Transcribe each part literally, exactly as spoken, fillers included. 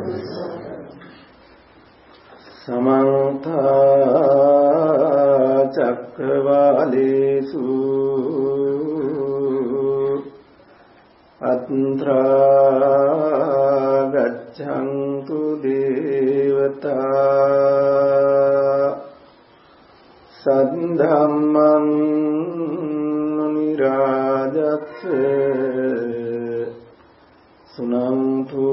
समन्ता चक्रवालेषु अत्रा गच्छन्तु देवता सद्धम्मं निराजस्य सुनन्तु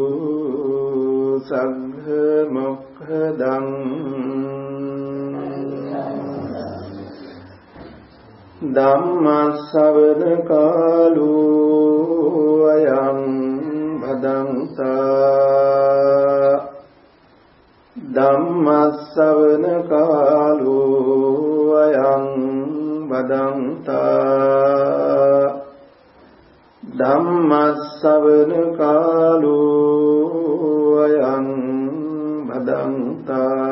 सग्गमुखदं ධම්මස්සවන කාලෝ අයං භදංතා ධම්මස්සවන කාලෝ අයං භදංතා ධම්මස්සවන කාලෝ අයං භදංතා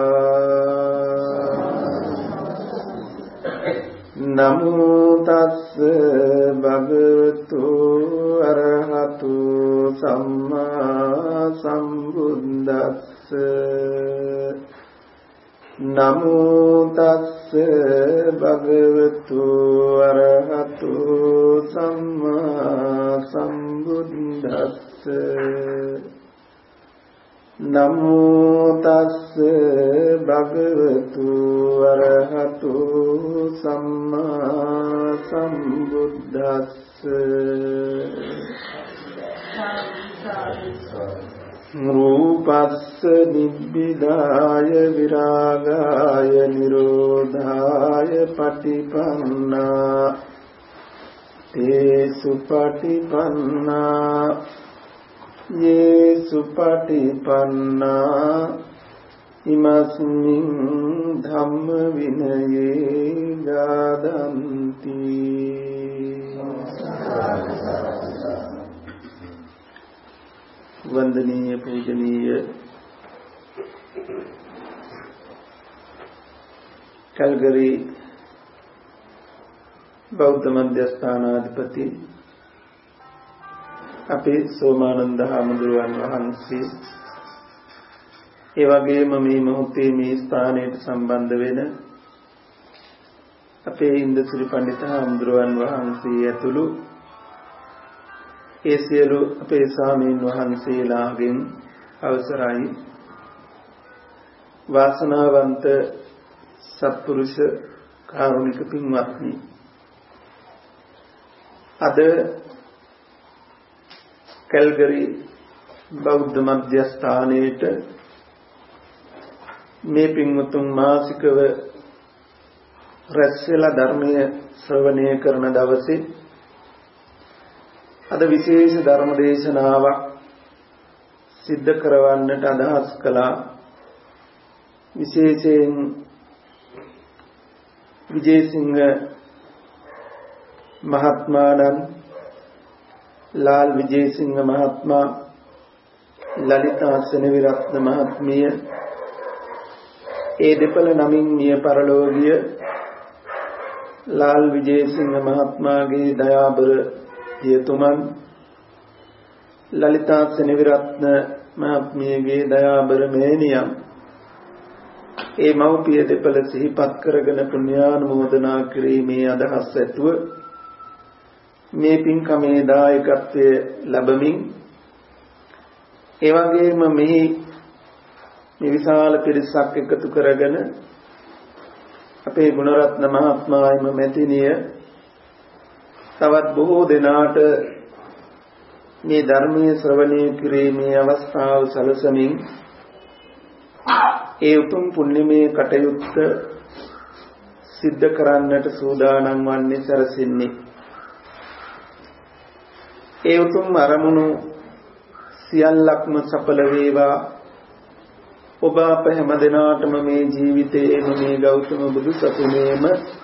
නමෝ තස්ස භගවතු අරහතු සම්මා සම්බුද්දස්ස නමෝ තස්ස භගවතු අරහතු සම්මා සම්බුද්දස්ස නමෝ තස්ස භගවතු අරහතු සම්මා සම්බුද්දස්ස රූපස්ස නිබ්බිදාය විරාගාය නිරෝධාය පටිපන්නා තේසු පටිපන්නා යේසු පටිපන්නා ඉමස්මින් ධම්ම විනයේ ගාදන්ති වන්දනීය පූජනීය කල්ගරි බෞද්ධ මධ්‍යස්ථානාධිපති අපේ සෝමානන්ද හාමුදුරුවන් වහන්සේ ඒ වගේම මේ මොහොතේ මේ ස්ථානයට සම්බන්ධ වෙන අපේ ඉන්දසිරි පඬිත හාමුදුරුවන් වහන්සේ ඇතුළු ඒ සියලු අපේ ස්වාමීන් වහන්සේලාගෙන් අවසරයි වාසනාවන්ත සත්පුරුෂ කාරුණික පින්වත්නි අද කල්ගරි බෞද්ධ මධ්‍යස්ථානයේට මේ පින්වතුන් මාසිකව රැස් වෙලා ධර්මයේ ශ්‍රවණය කරන දවසේ අද විශේෂ ධර්ම දේශනාවක් සිද්ධ කරවන්නට අදහස් කළා. විශේෂයෙන් විජේසිංහ මහත්මයාණන් ලාල් විජේසිංහ මහත්මයා ලලිතා සෙනවිරත්න මහත්මිය ඒ දෙපළ නමින් මිය පරලෝකීය ලාල් විජේසිංහ මහත්මයාගේ දයාබර පියතුමන් ලලිතා සෙනවිරත්න මහත්මියගේ දයාබර මෑණියන් ඒ මව්පිය දෙපළ සිහිපත් කරගෙන පුණ්‍යානුමෝදනා කිරීමේ අදහස් ඇතුව මේ පින්කමේ දායකත්වයේ ලැබමින් ඒ වගේම මේ මේ විශාල පිරිසක් එකතු කරගෙන අපේ ගුණරත්න මහත්මයාම මෙතිනිය තවත් බොහෝ දෙනාට මේ ධර්මයේ ශ්‍රවණය කිරීමේ අවස්ථාව සැලසමින් ඒ උතුම් පුණ්‍යමය කටයුත්ත සිද්ධ කරන්නට සූදානම් වන්නේ සැරසෙන්නේ ඒ උතුම් අරමුණු සියල්ලක්ම සඵල වේවා. ඔබ අප හැම දිනාටම මේ ජීවිතයේම මේ ගෞතම බුදු සසුනේම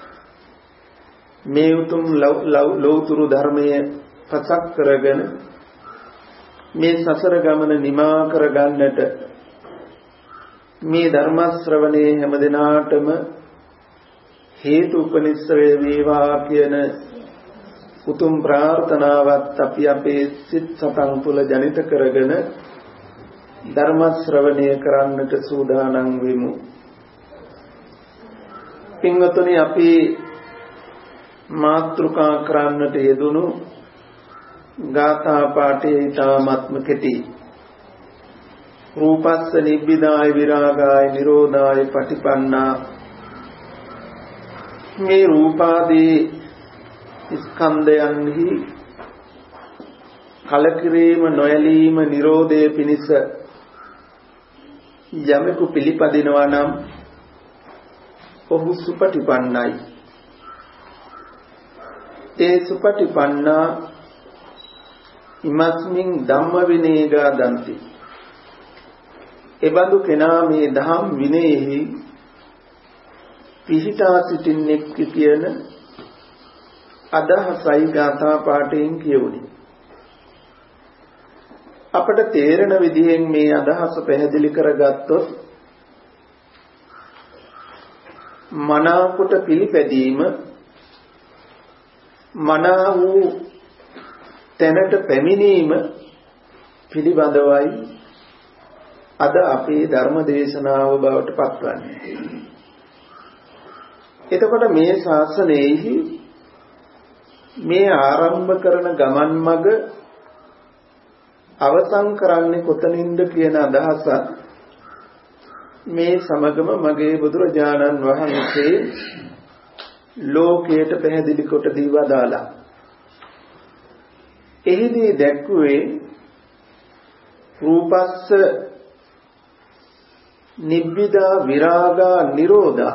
මේ උතුම් ලෞතුරු ධර්මයේ පසක් කරගෙන මේ සසර ගමන නිමා කර ගන්නට මේ ධර්ම ශ්‍රවණයේ හැම දිනාටම හේතු උපනිශ්‍රය වේවා කියන උතුම් ප්‍රාර්ථනාවත් අපි අපේ සිත් සතන් තුළ ජනිත කරගෙන ධර්ම ශ්‍රවණය කරන්නට සූදානම් වෙමු. පින්වතුනි, අපි මාතෘකා කරන්නට යෙදුණු ගාථා පාඨයේ ඊ타ත්ම කෙටි. රූපස්ස නිබ්බිදාය විරාගාය නිරෝධාය පටිපන්නා. මේ රූපාදී ස්කන්ධයන්හි කලකිරීම නොයලීම නිරෝධය පිණිස යමෙකු පිළිපදිනවා නම් ඔහු සුපටිපන්නයි. ඒ සුපටිපන්නා ඉමස්මින් ධම්ම විනේගා දන්ති. එබඳු කෙනා මේ ධම් විනයෙහි පිහිටා සිටින්නෙක් කියන අදහසයි ගාථා පාඨයෙන් කියවුනේ. අපට තේරෙන විදිහෙන් මේ අදහස පැහැදිලි කරගත්තොත් මනාකොට පිළිපැදීම මනා වූ තැනට පැමිණීම පිළිබඳවයි අද අපේ ධර්ම දේශනාව බවට පත්වන්නේ. එතකොට මේ ශාසනයෙහි මේ ආරම්භ කරන ගමන් මඟ අවසන් කරන්නේ කොතනින්ද කියන අදහසත් මේ සමගම මගේ බුදුරජාණන් වහන්සේ ලෝකයට පැහැදිලි කොට දී වදාලා. එහිදී දැක්ුවේ රූපස්ස නිබ්බිදා විරාගා නිරෝධා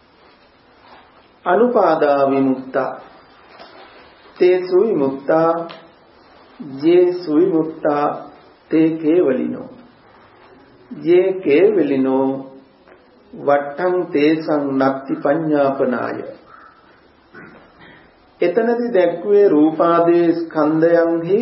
අනුපාදා විමුක්තා තේ සුවිමුක්තා ये सुविमुक्ता ते केवलिनो ये केवलिनो वट्टं तेसं नक्ति पඤ්ඤාපනාය. එතනදී දැක්ුවේ රූපාදී ස්කන්ධයන්හි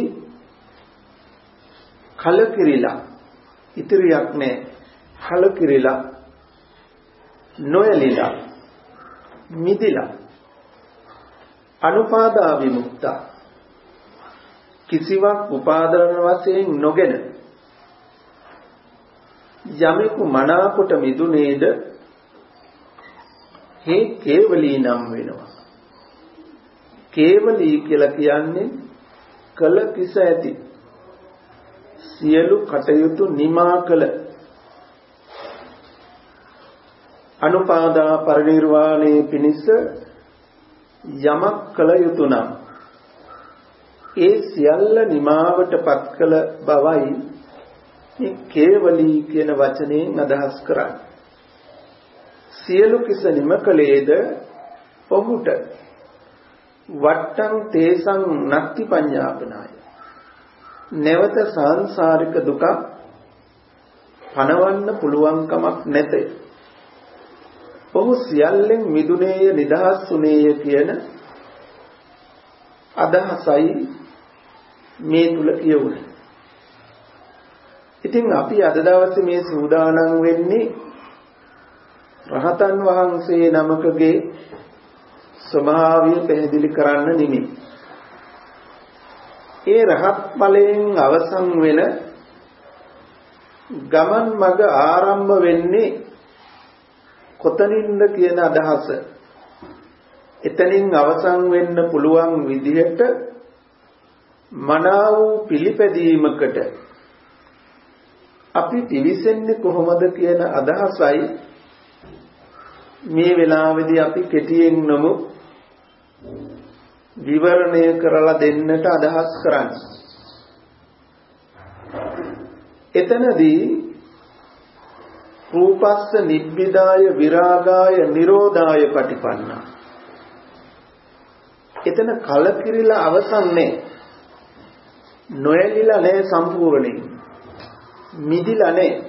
කලකිරිලා ඉතිරියක් නැහැ. කලකිරිලා නොයලිලා මිදිලා අනුපාදා විමුක්තා කිසිවක් උපාදාන වශයෙන් නොගෙන යමෙකු මනාකොට මිදුනේද හේ කේවලී නම් වෙනවා. කේවලී කියලා කියන්නේ කල කිස ඇති සියලු කටයුතු නිමා කළ අනුපාදා පරිනිර්වාණය පිණිස යමක් කළ යුතු නම් ඒ සියල්ල නිමාවට පත් කළ බවයි මේ කේවලී කියන වචනයෙන් අදහස් කරන්නේ. සියලු කිස නිම කළේද ඔහුට වට්ටං තේසං නක්ති පඤ්ඤාපනාය. නැවත සංසාරික දුක පණවන්න පුළුවන් කමක් නැත. ඔහු සියල්ලෙන් මිදුනේය නිදහස් වුනේය කියන අදහසයි මේ තුල කියවුනේ. ඉතින් අපි අද දවසේ මේ සූදානම් වෙන්නේ රහතන් වහන්සේ නමකගේ ස්වභාවය පැහැදිලි කරන්න නෙමෙයි. ඒ රහත් ඵලයෙන් අවසන් වෙන ගමන් මඟ ආරම්භ වෙන්නේ කොතනින්ද කියන අදහස. එතනින් අවසන් වෙන්න පුළුවන් විදිහට මනාව පිළිපැදීමකට අපි පිවිසෙන්නේ කොහොමද කියන අදහසයි මේ වෙලාවේදී අපි කෙටියෙන් නමු විවරණය කරලා දෙන්නට අදහස් කරන්නේ. එතනදී රූපස්ස නිබ්බිදාය විරාගාය නිරෝධාය පටිපන්නා. එතන කලකිරිලා අවසන් නැහැ. නොයලිලා නැහැ සම්පූර්ණයෙන්. මිදිලා නැහැ.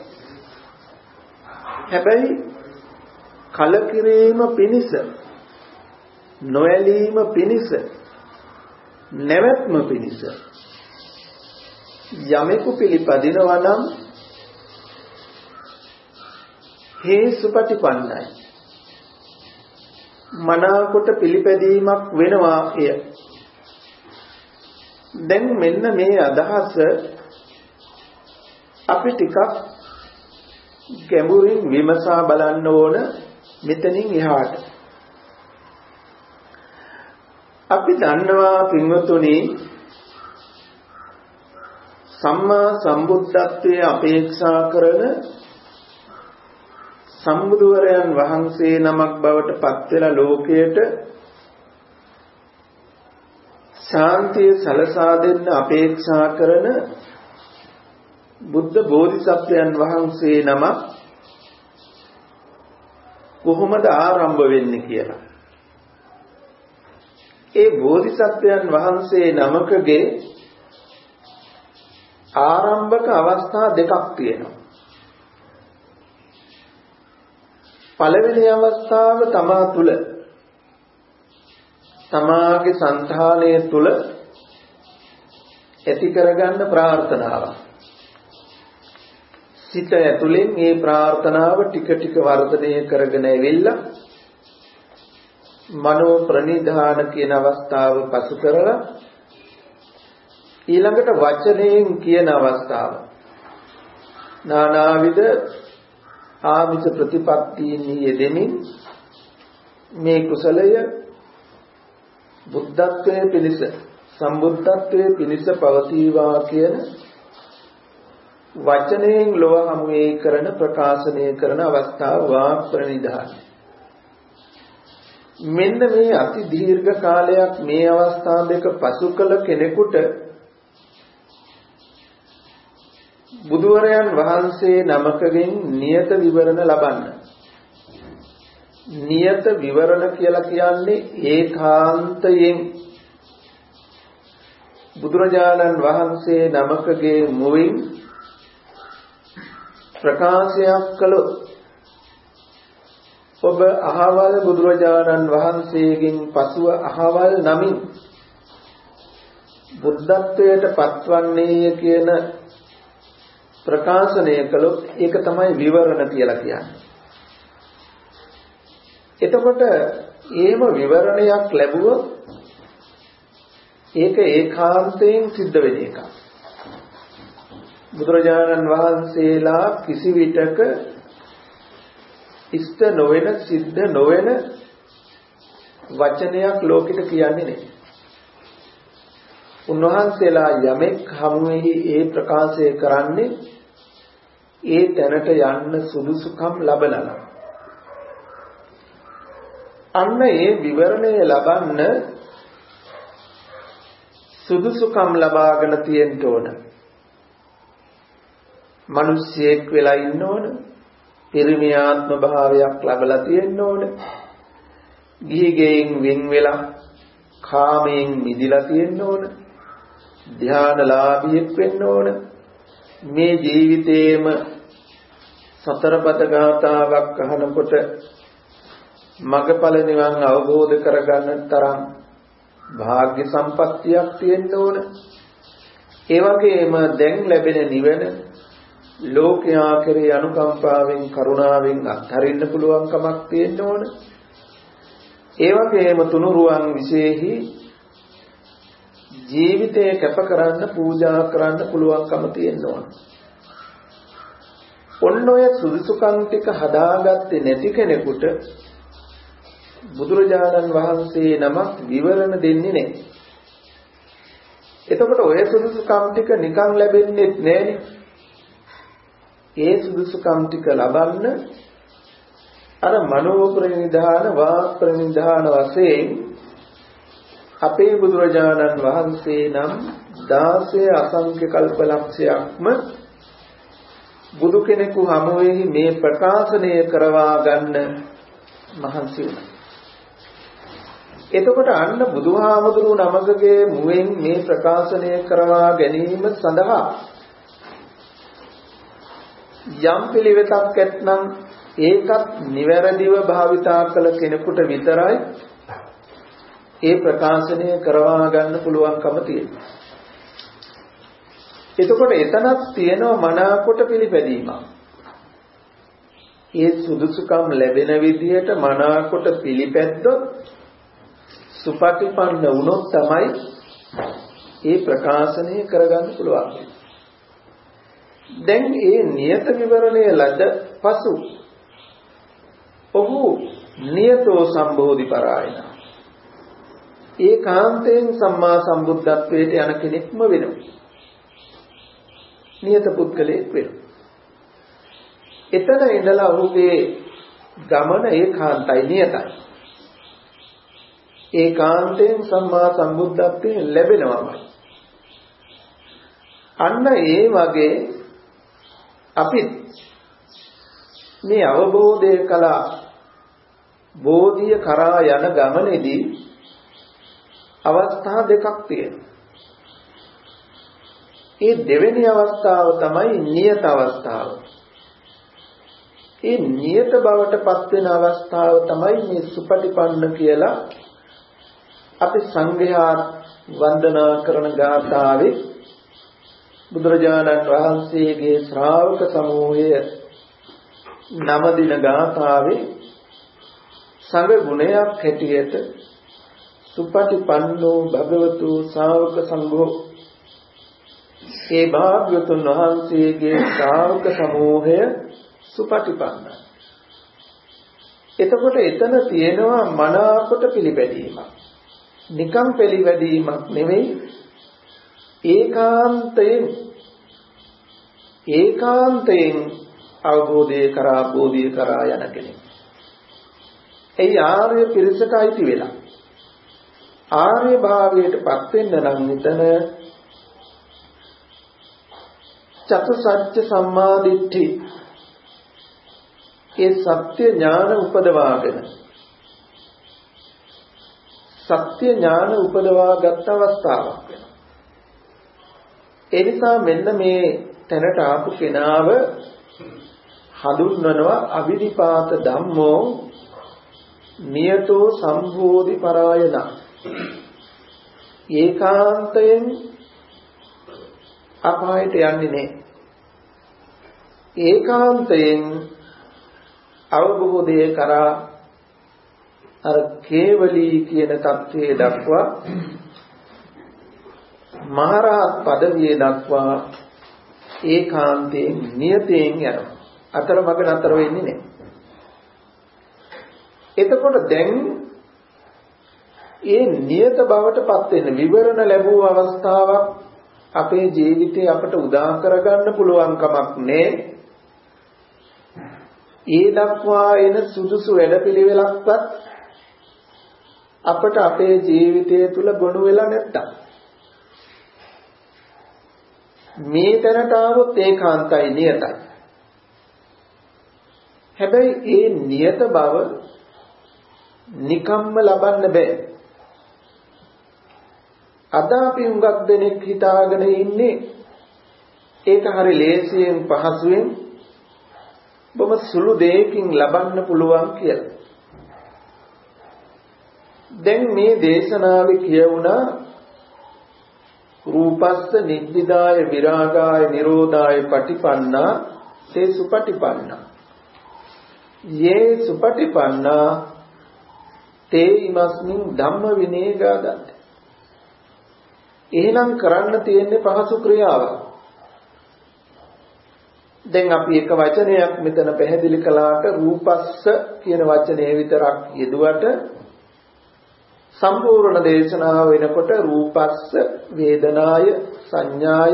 හැබැයි කලකිරීම පිණිස නොයලීම පිණිස නැවැත්ම පිණිස යමෙකු පිළිපදිනවා නම් හේ සුපටිපන්නයි. මනාකොට පිළිපැදීමක් වෙනවා එය. දැන් මෙන්න මේ අදහස අපි ටිකක් ගැඹුරින් විමසා බලන්න ඕන මෙතනින් එහාට. අපි දන්නවා පින්වතුනි සම්මා සම්බුද්ධත්වයේ අපේක්ෂා කරන සම්බුදුවරයන් වහන්සේ නමක් බවට පත් වෙලා ලෝකයට ශාන්තිය සලසා දෙන්න අපේක්ෂා කරන බුද්ධ බෝධිසත්වයන් වහන්සේ නමක් කොහොමද ආරම්භ වෙන්නේ කියලා. ඒ බෝධිසත්වයන් වහන්සේ නමකගේ ආරම්භක අවස්ථා දෙකක් තියෙනවා. පළවෙනි අවස්ථාව තමා තුල තමාගේ సంతානය තුල ඇති කරගන්න ප්‍රාර්ථනාවක්. සිත ඇතුලෙන් මේ ප්‍රාර්ථනාව ටික ටික වර්ධනය කරගෙන එවිලා මනෝ ප්‍රනිධාන කියන අවස්ථාව පසු කරලා ඊළඟට වචනයෙන් කියන අවස්ථාව නානාවිද ආමිත ප්‍රතිපත්තීන් යෙදෙමින් මේ කුසලය බුද්ධත්වයේ පිණිස සම්බුද්ධත්වයේ පිණිස පවතිවා කියන වචනයෙන් ලොව හමුවේ කරන ප්‍රකාශනය කරන අවස්ථාව වාක් ප්‍රනිධාන. මෙන්න මේ අති දීර්ඝ කාලයක් මේ අවස්ථා දෙක පසු කළ කෙනෙකුට බුදුවරයන් වහන්සේ නමකගෙන් නියත විවරණ ලබන්න. නියත විවරණ කියලා කියන්නේ ඒකාන්තයෙන් බුදුරජාණන් වහන්සේ නමකගේ මුවින් ප්‍රකාශයක් කළොත් ඔබ අහවල් බුදුරජාණන් වහන්සේගෙන් පසුව අහවල් නමින් බුද්ධත්වයට පත්වන්නේය කියන ප්‍රකාශනය කළොත් ඒක තමයි විවරණ කියලා කියන්නේ. එතකොට එහෙම විවරණයක් ලැබුවොත් ඒක ඒකාන්තයෙන් සිද්ධ වෙන එකක්. බුදුරජාණන් වහන්සේලා කිසි විටක ඉෂ්ට නොවන සිද්ධ නොවන වචනයක් ලෝකෙට කියන්නේ නැහැ. උන්වහන්සේලා යමෙක් හමුවෙහි ඒ ප්‍රකාශය කරන්නේ ඒ තැනට යන්න සුදුසුකම් ලබනවා. අන්න ඒ විවරණය ලබන්න සුදුසුකම් ලබාගෙන තියෙන්න ඕන. මිනිසියෙක් වෙලා ඉන්න ඕන. පිරිමි ආත්ම භාවයක් ලැබලා තියෙන්න ඕන. ගිහිගෙන් වෙන් වෙලා කාමයෙන් මිදිලා තියෙන්න ඕන. ධානලාභියෙක් වෙන්න ඕන. මේ ජීවිතේම සතරපද ගාථාවක් අහනකොට මගඵල නිවන් අවබෝධ කරගන්න තරම් භාග්‍ය සම්පත්තියක් තියෙන්න ඕන. ඒ වගේම දැන් ලැබෙන නිවන ලෝකයා කෙරෙහි අනුකම්පාවෙන් කරුණාවෙන් අත්හරින්න පුළුවන්කමක් තියෙන්න ඕන. ඒ වගේම තුනුරුවන් විශේෂෙහි ජීවිතය කැප කරන්න පූජා කරන්න පුළුවන්කම තියෙන්න ඕන. ඔන්න ඔය සුදුසුකම් ටික හදාගත්තේ නැති කෙනෙකුට බුදුරජාණන් වහන්සේ නමක් විවරණ දෙන්නේ නැහැ. එතකොට ඔය සුදුසුකම් ටික නිකන් ලැබෙන්නේ නැහැනේ. ඒ සුදුසුකම් ටික ලබන්න අර මනෝ ප්‍රනිධාන වාක් ප්‍රනිධාන වශයෙන් අපේ බුදුරජාණන් වහන්සේ නම් දාසය අසංඛ්‍ය කල්පලක්ෂයක්ම බුදු කෙනෙකු හමුවෙහි මේ ප්‍රකාශනය කරවා ගන්න මහන්සි වුණා. එතකොට අන්න බුදුහාමුදුරුව නමකගේ මුවෙන් මේ ප්‍රකාශනය කරවා ගැනීම සඳහා යම් පිළිවෙතක් ඇත්නම් ඒකත් නිවැරදිව භාවිතා කළ කෙනෙකුට විතරයි ඒ ප්‍රකාශනය කරවා ගන්න පුළුවන්කම තියෙනවා. එතකොට එතනක් තියෙනවා මනාකොට පිළිපැදීමක්. ඒ සුදුසුකම් ලැබෙන විදිහට මනාකොට පිළිපැද්දොත් සුපටිපන්න වුණොත් තමයි ඒ ප්‍රකාශනය කරගන්න පුළුවන්. දැන් මේ නියත විවරණය ලද පසු ඔහු නියතෝ සම්බෝධි පරායන ඒකාන්තයෙන් සම්මා සම්බුද්ධත්වයට යන කෙනෙක්ම වෙනවා. නියත පුද්ගලයෙක් වෙනවා. එතන ඉඳලා ඔහුගේ ගමන ඒකාන්තයි නියතයි. ඒකාන්තයෙන් සම්මා සම්බුද්ධත්වයෙන් ලැබෙනවාමයි. අන්න ඒ වගේ අපි මේ අවබෝධය කළා බෝධිය කරා යන ගමනේදී අවස්ථා දෙකක් තියෙනවා. ඒ දෙවෙනි අවස්ථාව තමයි නියත අවස්ථාව. ඒ නියත බවට පත් වෙන අවස්ථාව තමයි මේ සුපටිපන්න කියලා අපි සංඝයා වන්දනා කරන ගාථාවේ බුදුරජාණන් වහන්සේගේ ශ්‍රාවක සමූහය නම දින ගාථාවේ සංඝ ගුණයක් හැටියට සුපටිපන්නෝ භගවතු ශ්‍රාවක සංඝෝ ඒ භාග්‍යවතුන් වහන්සේගේ ශ්‍රාවක සමූහය සුපටිපන්නයි. එතකොට එතන තියෙනවා මනාකොට පිළිපැදීමක්. නිකම් පිළිපැදීමක් නෙවෙයි ඒකාන්තයෙන් ඒකාන්තයෙන් අවබෝධය කරා බෝධිය කරා යන කෙනෙක්. ඒ ආර්ය පිරිසට අයිති වෙලා ආර්ය භාවයට පත් වෙන්න නම් මෙතන චතුසත්‍ය සම්මාදිට්ඨි ඒ සත්‍ය ඥාන උපදවාගෙන සත්‍ය ඥාන උපදවාගත් අවස්ථාවක් වෙනවා. ඒ නිසා මෙන්න මේ තැනට ආපු කෙනාව හඳුන්වනවා අවිනිපාත ධම්මෝ නියතෝ සම්බෝධි පරායන. ඒකාන්තයෙන් අපායට යන්නේ නැහැ. ඒකාන්තයෙන් අවබෝධය කරා අර කේවලී කියන தත්ත්වයේ දක්වා මහරහත් පදවිය දක්වා ඒකාන්තයෙන් නියතයෙන් යනවා. අතරමඟ නතර වෙන්නේ නැහැ. එතකොට දැන් ඒ නියත බවට පත් වෙන විවරණ ලැබුව අවස්ථාවක් අපේ ජීවිතේ අපට උදා කරගන්න පුළුවන් කමක් නැහැ. ඒ දක්වා එන සුදුසු වැඩපිළිවෙලක්වත් අපට අපේ ජීවිතය තුල ගොනු වෙලා නැත්තම් මේ තැනට આવොත් ඒකාන්තයි නියතයි. හැබැයි ඒ නියත බව නිකම්ම ලබන්න බෑ. අද අපි හුඟක් දෙනෙක් හිතාගෙන ඉන්නේ ඒක හරි ලේසියෙන් පහසුවෙන් බොහොම සුළු දෙයකින් ලබන්න පුළුවන් කියලා. දැන් මේ දේශනාවේ කියවුණා රූපස්ස නිබ්බිදාය විරාගාය නිරෝධාය පටිපන්නා තේ සුපටිපන්නා යේ සුපටිපන්නා තේ ඉමස්මින් ධම්ම විනේ ගාදත්. එහෙනම් කරන්න තියෙන්නේ පහසු ක්‍රියාවක්. දැන් අපි එක වචනයක් මෙතන පැහැදිලි කළාට රූපස්ස කියන වචනේ විතරක් යෙදුවට සම්පූර්ණ දේශනාව වෙනකොට රූපස්ස වේදනාය සංඥාය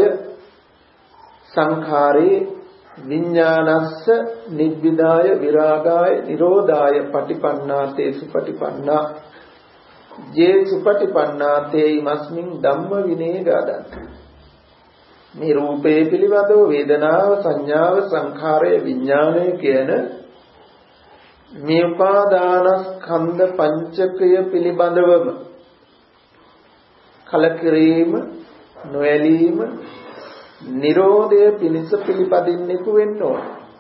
සංඛාරේ විඥානස්ස නිබ්බිදාය විරාගාය නිරෝධාය පටිපන්නාතේ සුපටිපන්නා යේ සුපටිපන්නාතේ ඉමස්මින් ධම්ම විනේ ගාදත්. මේ රූපේ පිළිබඳව වේදනාව සංඥාව සංඛාරය විඥානය කියන මේ උපාදානස්කන්ධ පංචකය පිළිබඳවම කලකිරීම නොඇලීම නිරෝධය පිණිස පිළිපදින්නෙකු වෙන්න ඕන.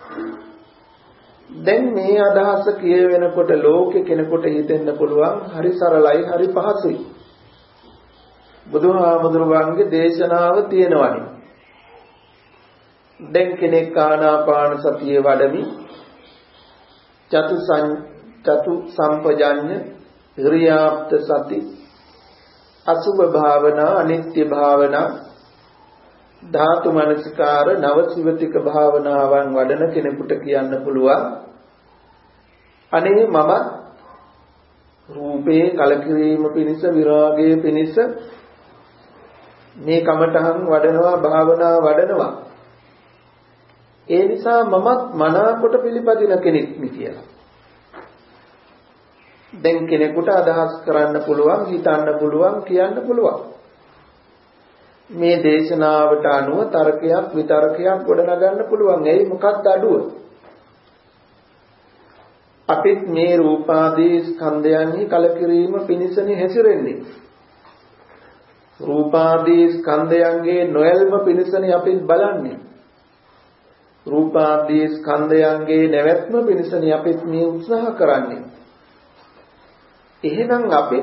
දැන් මේ අදහස කියවෙනකොට ලෝකෙ කෙනෙකුට හිතෙන්න පුළුවන් හරි සරලයි හරි පහසුයි. බුදුහාමුදුරුවන්ගේ දේශනාව තියෙනවනේ. දැන් කෙනෙක් ආනාපාන සතිය වඩමි චතු සං චතු සම්පජඤ්ඤ ඉරියාප්ත සති අසුභ භාවනා අනිත්‍ය භාවනා ධාතු මනසිකාර නවසිවතික භාවනාවන් වඩන කෙනෙකුට කියන්න පුළුවන් අනේ මම රූපේ කලකිරීම පිණිස විරාගයේ පිණිස මේ කමඨහන් වඩනවා භාවනා වඩනවා ඒ නිසා මමත් මනාකොට පිළිපදින කෙනෙක් නේ කියලා. දැන් කෙනෙකුට අදහස් කරන්න පුළුවන් හිතන්න පුළුවන් කියන්න පුළුවන් මේ දේශනාවට අනුව තර්කයක් විතර්කයක් ගොඩනගන්න පුළුවන්. එයි මොකක්ද අඩුව? අපිත් මේ රූපාදී ස්කන්ධයන්හි කලකිරීම පිණිසනේ හැසිරෙන්නේ. රූපාදී ස්කන්ධයන්ගේ නොයල්ම පිණිසනේ අපිත් බලන්නේ. රූපාදී ස්කන්ධයන්ගේ නැවැත්ම පිණිසනේ අපිත් මේ උත්සාහ කරන්නේ. එහෙනම් අපි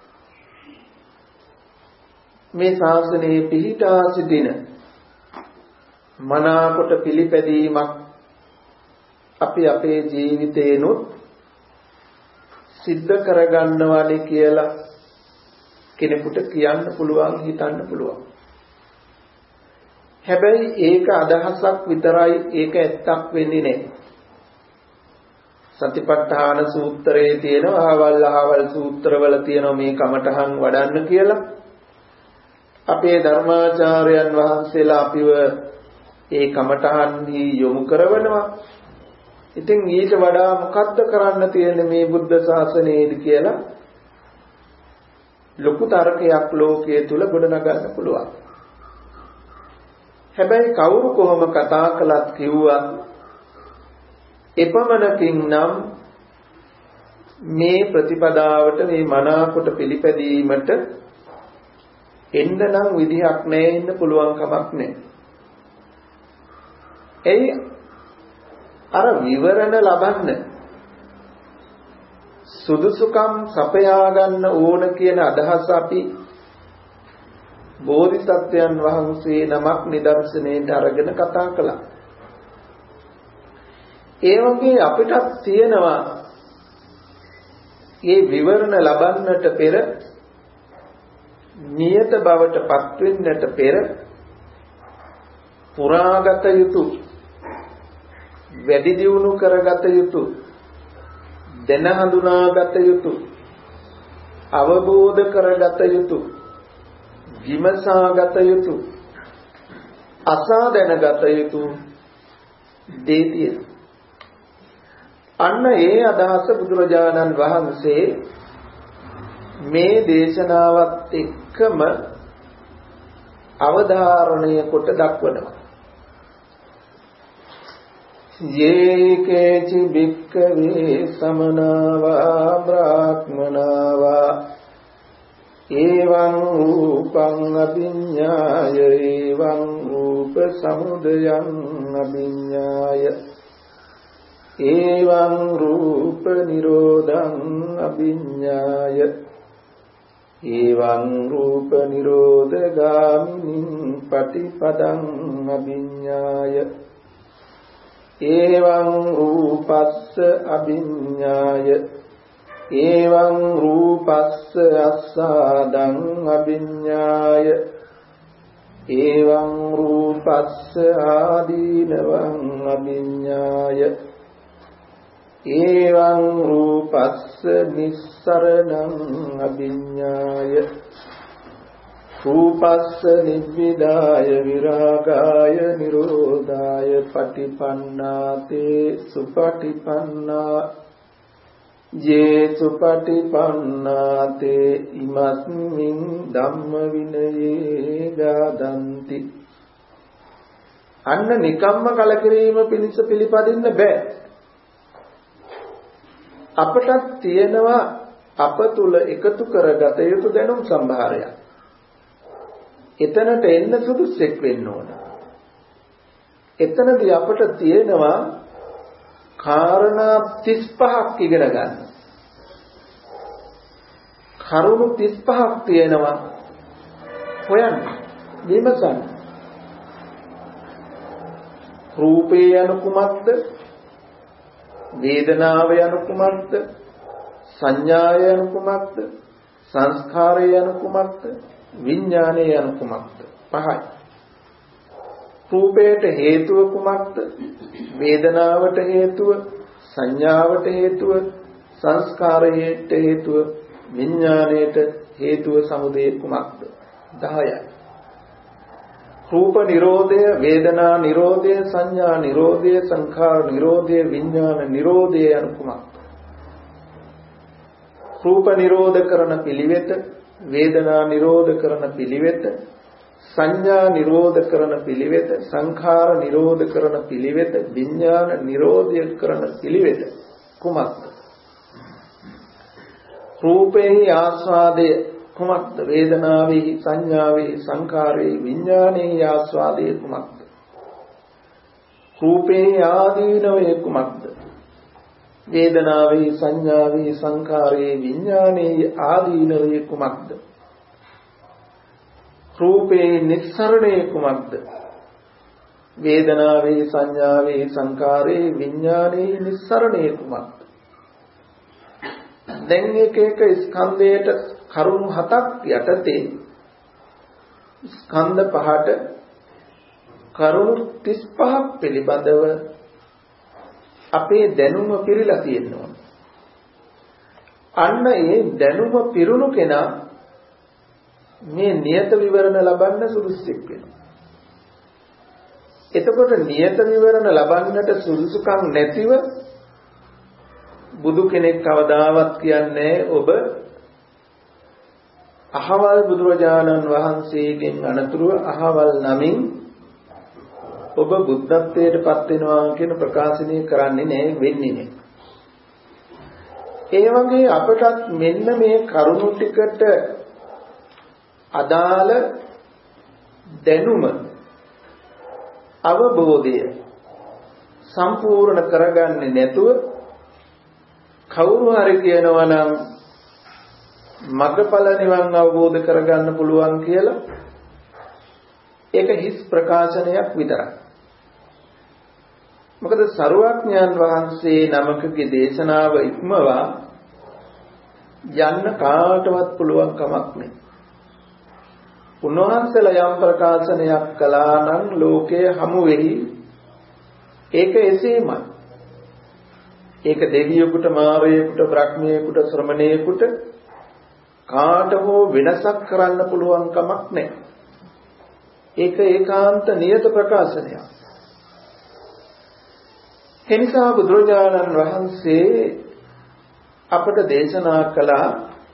මේ ශාසනයේ පිහිටා සිටින මනාකොට පිළිපැදීමක් අපි අපේ ජීවිතේනොත් සිද්ධ කරගන්නවානේ කියලා කෙනෙකුට කියන්න පුළුවන් හිතන්න පුළුවන්. හැබැයි ඒක අදහසක් විතරයි ඒක ඇත්තක් වෙන්නේ නැහැ. සතිපට්ඨාන සූත්‍රයේ තියෙනවා ආවල් ආවල් සූත්‍රවල තියෙනවා මේ කමඨහන් වඩන්න කියලා. අපේ ධර්මාචාර්යයන් වහන්සේලා අපිව ඒ කමඨහන්හි යොමු කරවනවා. ඉතින් ඊට වඩා මොකද්ද කරන්න තියෙන්නේ මේ බුද්ධ ශාසනයේදී කියලා ලොකු තර්කයක් ලෝකයේ තුල ගොඩනගන්න පුළුවන්. හැබැයි කවුරු කොහොම කතා කළත් කිව්වත් එපමණකින් නම් මේ ප්‍රතිපදාවට මේ මනාකොට පිළිපැදීමට එන්න නම් විදිහක් නැහැ, ඉන්න පුළුවන් කමක් නැහැ. එයි අර විවරණ ලබන්න සුදුසුකම් සපයා ගන්න ඕන කියන අදහස අපි බෝධිසත්වයන් වහන්සේ නමක් නිදර්ශනයට අරගෙන කතා කළා. ඒ වගේ අපිටත් තියෙනවා මේ විවරණ ලබන්නට පෙර නියත බවට පත් වෙන්නට පෙර පුරාගත යුතු වැඩි දියුණු කරගත යුතු දැන හඳුනාගත යුතු අවබෝධ කරගත යුතු විමසාගත යුතු අසා දැනගත යුතු දේ තියෙනවා. අන්න ඒ අදහස බුදුරජාණන් වහන්සේ මේ දේශනාවත් එක්කම අවධාරණය කොට දක්වනවා. යේකේචි භික්ඛවේ සමනාවා බ්‍රාහ්මනාවා එවං රූපං අභිඤ්ඤාය එවං රූප සමුදයං අභිඤ්ඤාය එවං රූප නිරෝධං අභිඤ්ඤාය එවං රූප නිරෝධගාමිනී පටිපදං අභිඤ්ඤාය එවං රූපස්ස අභිඤ්ඤාය එවං රූපස්ස අස්සාදං අභිඤ්ඤාය එවං රූපස්ස ආදීනවං අභිඤ්ඤාය එවං රූපස්ස නිස්සරණං අභිඤ්ඤාය රූපස්ස නිබ්බිදාය විරාගාය නිරෝධාය පටිපන්නාතේ සුපටිපන්නා යේ සුපටිපන්නාතේ ඉමස්මින් ධම්ම විනයේ ගාදන්ති. අන්න නිකම්ම කලකිරීම පිණිස පිළිපදින්න බෑ. අපටත් තියෙනවා අප තුල එකතු කරගත යුතු දැනුම් සම්භාරයක්. එතනට එන්න සුදුසෙක් වෙන්න ඕන. එතනදී අපට තියෙනවා කාරණා තිස් පහක් ඉගෙන ගන්න. කරුණු තිස් පහක් තියෙනවා හොයන්න විමසන්න. රූපේ යනු කුමක්ද? වේදනාව යනු කුමක්ද? සංඥාය යනු කුමක්ද? සංස්කාරය යනු කුමක්ද? විඥානය යනු කුමක්ද? පහයි. රූපයට හේතුව කුමක්ද? වේදනාවට හේතුව, සංඥාවට හේතුව, සංස්කාරයට හේතුව, විඥාණයට හේතුව සමුදය කුමක්ද? දහයයි. රූප නිරෝධය, වේදනා නිරෝධය, සංඥා නිරෝධය, සංඛාර නිරෝධය, විඥාන නිරෝධය යන කුමක්ද? රූප නිරෝධ කරන පිළිවෙත, වේදනා නිරෝධ කරන පිළිවෙත, සංඥා නිරෝධ කරන පිළිවෙත, සංඛාර නිරෝධ කරන පිළිවෙත, විඥාන නිරෝධය කරන පිළිවෙත කුමක්ද? රූපේහි ආස්වාදය කුමක්ද? වේදනාවේ, සංඥාවේ, සංඛාරේ, විඥානයේ ආස්වාදය කුමක්ද? රූපේ ආදීනවේ කුමක්ද? වේදනාවේ, සංඥාවේ, සංඛාරේ, විඥානයේ ආදීනවේ කුමක්ද? රූපේ නිස්සරණේ කුමක්ද? වේදනාවේ, සංඥාවේ, සංඛාරේ, විඥානයේ නිස්සරණේ කුමක්ද? දැන් එක එක ස්කන්ධයට කරුණු හතක් යටතේ ස්කන්ධ පහට කරුණු තිස් පහක් පිළිබඳව අපේ දැනුම පිරීලා තියෙනවා. අන්න ඒ දැනුම පිරුණු කෙනා මේ නියත විවරණ ලබන්න සුදුසුෙක් වෙනවා. එතකොට නියත විවරණ ලබන්නට සුදුසුකම් නැතිව බුදු කෙනෙක් කවදාවත් කියන්නේ ඔබ අහවල් බුදුරජාණන් වහන්සේගෙන් අනතුරුව අහවල් නමින් ඔබ බුද්ධත්වයට පත් වෙනවා කියන ප්‍රකාශනය කරන්නේ නැහැ, වෙන්නේ නැහැ. ඒ වගේ අපටත් මෙන්න මේ කරුණු ටිකට අදාළ දැනුම අවබෝධය සම්පූර්ණ කරගන්නේ නැතුව කවුරු හරි කියනවා නම් මග්ගඵල නිවන් අවබෝධ කරගන්න පුළුවන් කියලා ඒක හිස් ප්‍රකාශනයක් විතරයි. මොකද සරුවඥයන් වහන්සේ නමකගේ දේශනාව ඉක්මවා යන්න කාටවත් පුළුවන් කමක් නැහැ. උන්වහන්සේලා යම් ප්‍රකාශනයක් කළා නම් ලෝකයේ හමු වෙහි ඒක එසේමයි. ඒක දෙවියෙකුට, මාරයෙකුට, බ්‍රහ්මයෙකුට, ශ්‍රමණයෙකුට කාට හෝ වෙනසක් කරන්න පුළුවන් කමක් නැහැ. ඒක ඒකාන්ත නියත ප්‍රකාශනයක්. එනිසා බුදුරජාණන් වහන්සේ අපට දේශනා කළා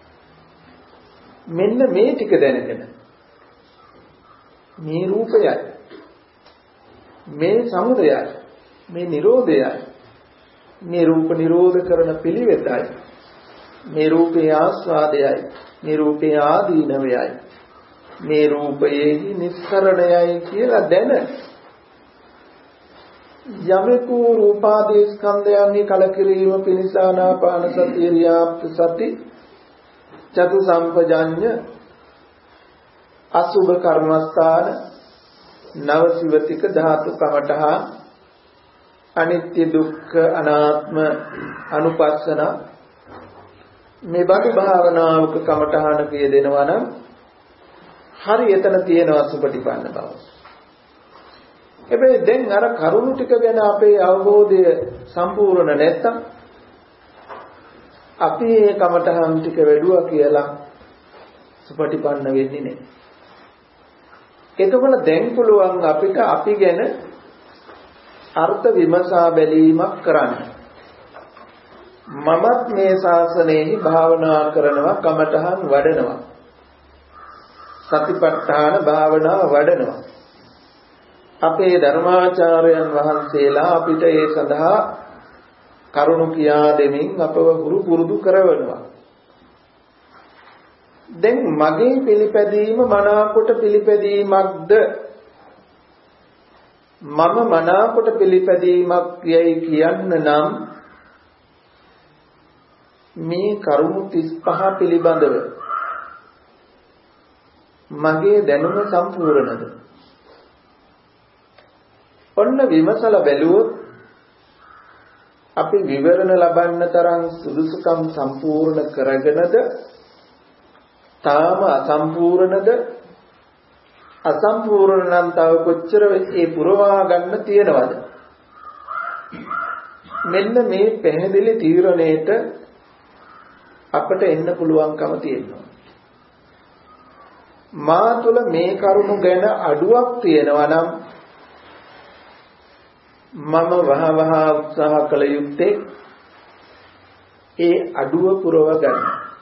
මෙන්න මේ ටික දැනගෙන මේ රූපයයි, මේ සමුදයයි, මේ නිරෝධයයි, මේ රූප නිරෝධ කරන පිළිවෙතයි, මේ රූපේ ආස්වාදයයි, මේ රූපේ ආදීනවයයි, මේ රූපයේ නිස්සරණයයි කියලා දැන යමෙකු රූපාදී ස්කන්ධයන්හි කලකිරීම පිණිස ආනාපාන සතිය, රියාප්ත සති, චතු සම්පජඤ්ඤ, අසුභ කර්මස්ථාන, නවසිවතික ධාතු කමඨහ, අනිත්‍ය දුක්ඛ අනාත්ම අනුපස්සන මේ බඩු භාවනාවක කමඨහන කිය දෙනවා නම් හරි එතන තියෙනවා සුපටිපන්න බව. හැබැයි දැන් අර කරුණු ටික ගැන අපේ අවබෝධය සම්පූර්ණ නැත්තම් අපි මේ කමඨහන් ටික වැඩුවා කියලා සුපටිපන්න වෙන්නේ නැහැ. එතකොට දැන් පුළුවන් අපිට අපි ගැන අර්ථ විමසා බැලීමක් කරන්න. මමත් මේ ශාසනයෙහි භාවනා කරනවා, කමඨහන් වඩනවා, සතිපට්ඨාන භාවනාව වඩනවා. අපේ ධර්මාචාර්යයන් වහන්සේලා අපිට ඒ සඳහා කරුණු කියා දෙමින් අපව ගුරු පුරුදු කරවනවා. දැන් මගේ පිළිපැදීම මනාකොට පිළිපැදීමක්ද, මම මනාකොට පිළිපැදීමක් යයි කියන්න නම් මේ කරුණු තිස් පහ පිළිබඳව මගේ දැනුම සම්පූර්ණද? ඔන්න විමසලා බැලුවොත් අපි විවරණ ලබන්න තරම් සුදුසුකම් සම්පූර්ණ කරගෙනද, තාම අසම්පූර්ණද, අසම්පූර්ණ නම් තව කොච්චර ඒ පුරවා ගන්න තියෙනවද? මෙන්න මේ පැහැදිලි තීරණයට අපට එන්න පුළුවන්කම තියෙනවා. මා තුළ මේ කරුණු ගැන අඩුවක් තියෙනවා නම් මම වහ වහ උත්සාහ කළ යුත්තේ ඒ අඩුව පුරව ගන්න.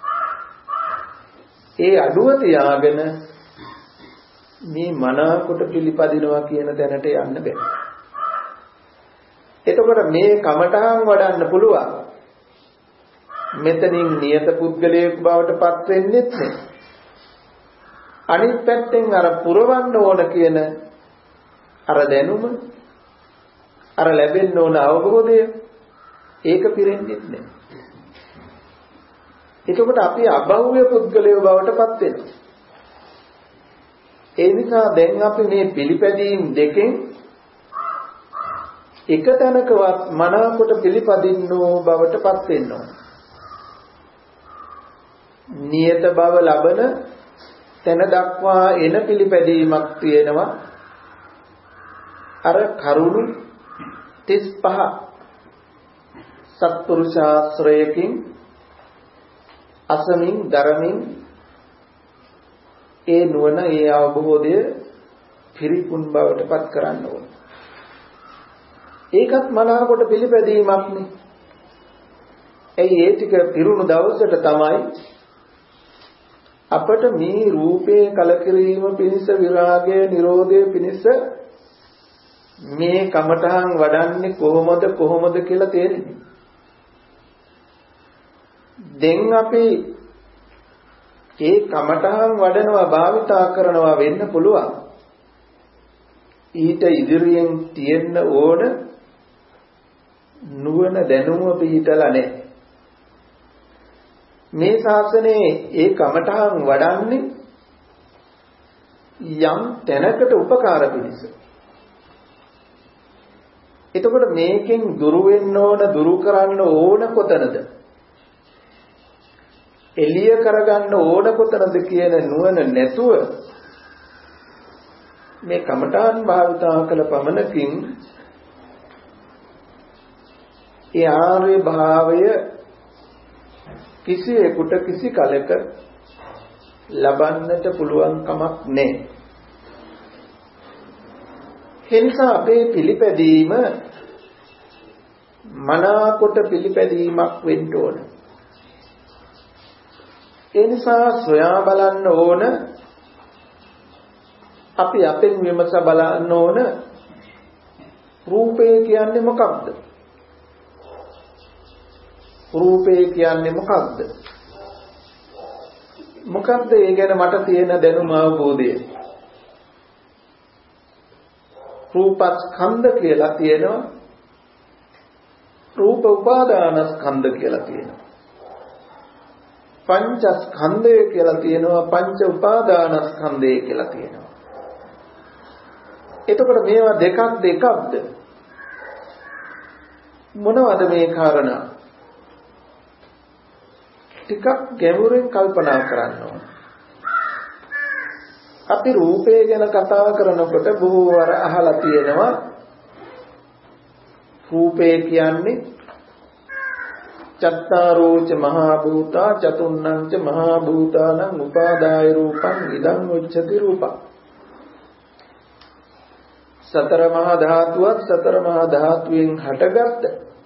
ඒ අඩුව තියාගෙන මේ මනාකොට පිළිපදිනවා කියන දැනට යන්න බෑ. එතකොට මේ කමඨහන් වඩන්න පුළුවන්. මෙතනින් නියත පුද්ගලයෙක් බවට පත් වෙන්නේ නැහැ. අනිත් පැත්තෙන් අර පුරවන්න ඕන කියන අර දැනුම අර ලැබෙන්න ඕන අවබෝධය ඒක පිරෙන්නේ නැහැ. එතකොට අපි අභව්‍ය පුද්ගලයෝ බවට පත් වෙනවා. ඒ නිසා දැන් අපි මේ පිළිපැදීම් දෙකෙන් එක තැනකවත් මනාකොට පිළිපදින්නෝ බවට පත් වෙනවා. නියත බව ලබන තැන දක්වා එන පිළිපැදීමක් තියෙනවා. අර කරුණු තිස් පහ සත්පුරුෂාශ්‍රයකින් අසමින් ධර්මින් ඒ නුවණ ඒ අවබෝධය පිරිපුන් බවට පත් කරන්න ඕන. ඒකත් මනාවකට පිළිපැදීමක් නේ. එයි ඒ ටික පිරුණු දවසට තමයි අපට මේ රූපේ කලකිරීම පිණිස විරාගය නිරෝධය පිණිස මේ කමඨහන් වඩන්නේ කොහොමද කොහොමද කියලා තේරෙන්නේ. දැන් අපි ඒ කමඨහන් වඩනවා භාවිතා කරනවා වෙන්න පුළුවන්. ඊට ඉදිරියෙන් තියෙන්න ඕන නුවණ දැනුම පිහිටලා නැහැ. මේ ශාසනයේ ඒ කමඨහන් වඩන්නේ යම් තැනකට උපකාර පිණිස. එතකොට මේකෙන් දුරු වෙන්න ඕන දුරු කරන්න ඕන කොතනද? එළිය කරගන්න ඕන කොතනද කියන නුවණ නැතුව මේ කමඨාන් භාවිතා කළ පමණකින් ඒ ආර්ය භාවය කිසියෙකුට කිසි කලක ලබන්නට පුළුවන් කමක් නැහැ. එනිසා අපේ පිළිපැදීම මනාකොට පිළිපැදීමක් වෙන්න ඕන. ඒ නිසා සොයා බලන්න ඕන අපි අපෙන් විමස බලන්න ඕන රූපේ කියන්නේ මොකක්ද? රූපේ කියන්නේ මොකක්ද? මොකක්ද ඒ ගැන මට තියෙන දැනුම අවබෝධය? රූපස්කන්ධ කියලා තියෙනවා. රූප උපාදානස්කන්ධ කියලා තියෙනවා. පංචස්කන්ධය කියලා තියෙනවා. පංච උපාදානස්කන්ධය කියලා තියෙනවා. එතකොට මේවා දෙකක්ද එකක්ද? මොනවද මේ කාරණා? ටිකක් ගැඹුරින් කල්පනා කරන්න ඕන. අපි රූපය ගැන කතා කරනකොට බොහෝ වර අහලා තියෙනවා රූපය කියන්නේ චත්තාරෝච මහා භූතා චතුන්නංච මහා භූතානං උපාදාය රූපං ඉදං උච්චති රූපං. සතර මහා ධාතුවත් සතර මහා ධාතුවෙන් හටගත්ත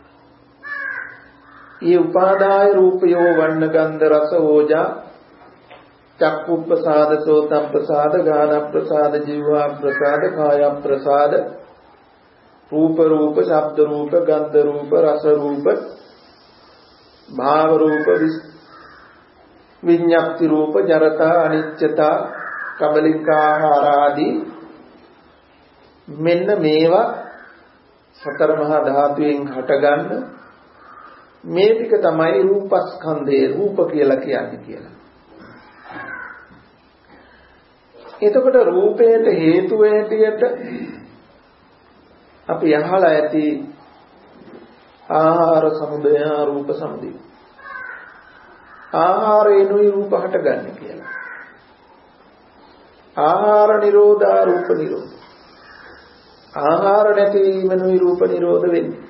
ඒ උපාදාය රූපයෝ වර්ණ ගන්ධ රස ඕජා චක්කුප්පසාද සෝතප්පසාද ගානප්පසාද ජීවාප්පසාද කායප්පසාද රූප රූප ශබ්ද රූප ගන්ධ රූප රස රූප භාව රූප විඤ්ඤාප්ති රූප ජරතා අනිච්චතා කබලිකාහාර ආදී මෙන්න මේවා සතර මහා ධාතුවෙන් හටගන්න මේ ටික තමයි රූපස්කන්ධේ රූප කියලා කියන්නේ කියලා. එතකොට රූපයට හේතු වෙටියට අපි අහලා ඇති ආහාර සමුදය රූප සමුදය. ආහාරේනුයි රූප හටගන්නේ කියලා. ආහාර නිරෝධා රූප නිරෝධ. ආහාර නැතිවීමනුයි රූප නිරෝධ වෙන්නේ.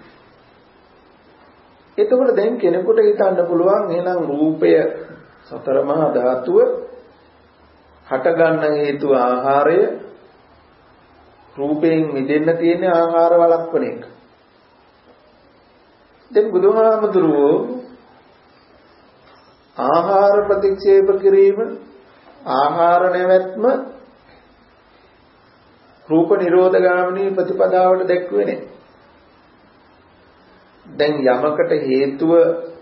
එතකොට දැන් කෙනෙකුට හිතන්න පුළුවන් එහෙනම් රූපය සතර මහා ධාතුව හට ගන්න හේතු ආහාරය, රූපයෙන් මිදෙන්න තියෙන ආහාර වළක්වන එක. දැන් බුදුහාමුදුරුවෝ ආහාර ප්‍රතික්ෂේප කිරීම, ආහාර නැවැත්ම රූප නිරෝධ ගාමිනී ප්‍රතිපදාවට දැක්ුවේ නැහැ. දැන් යමකට හේතුව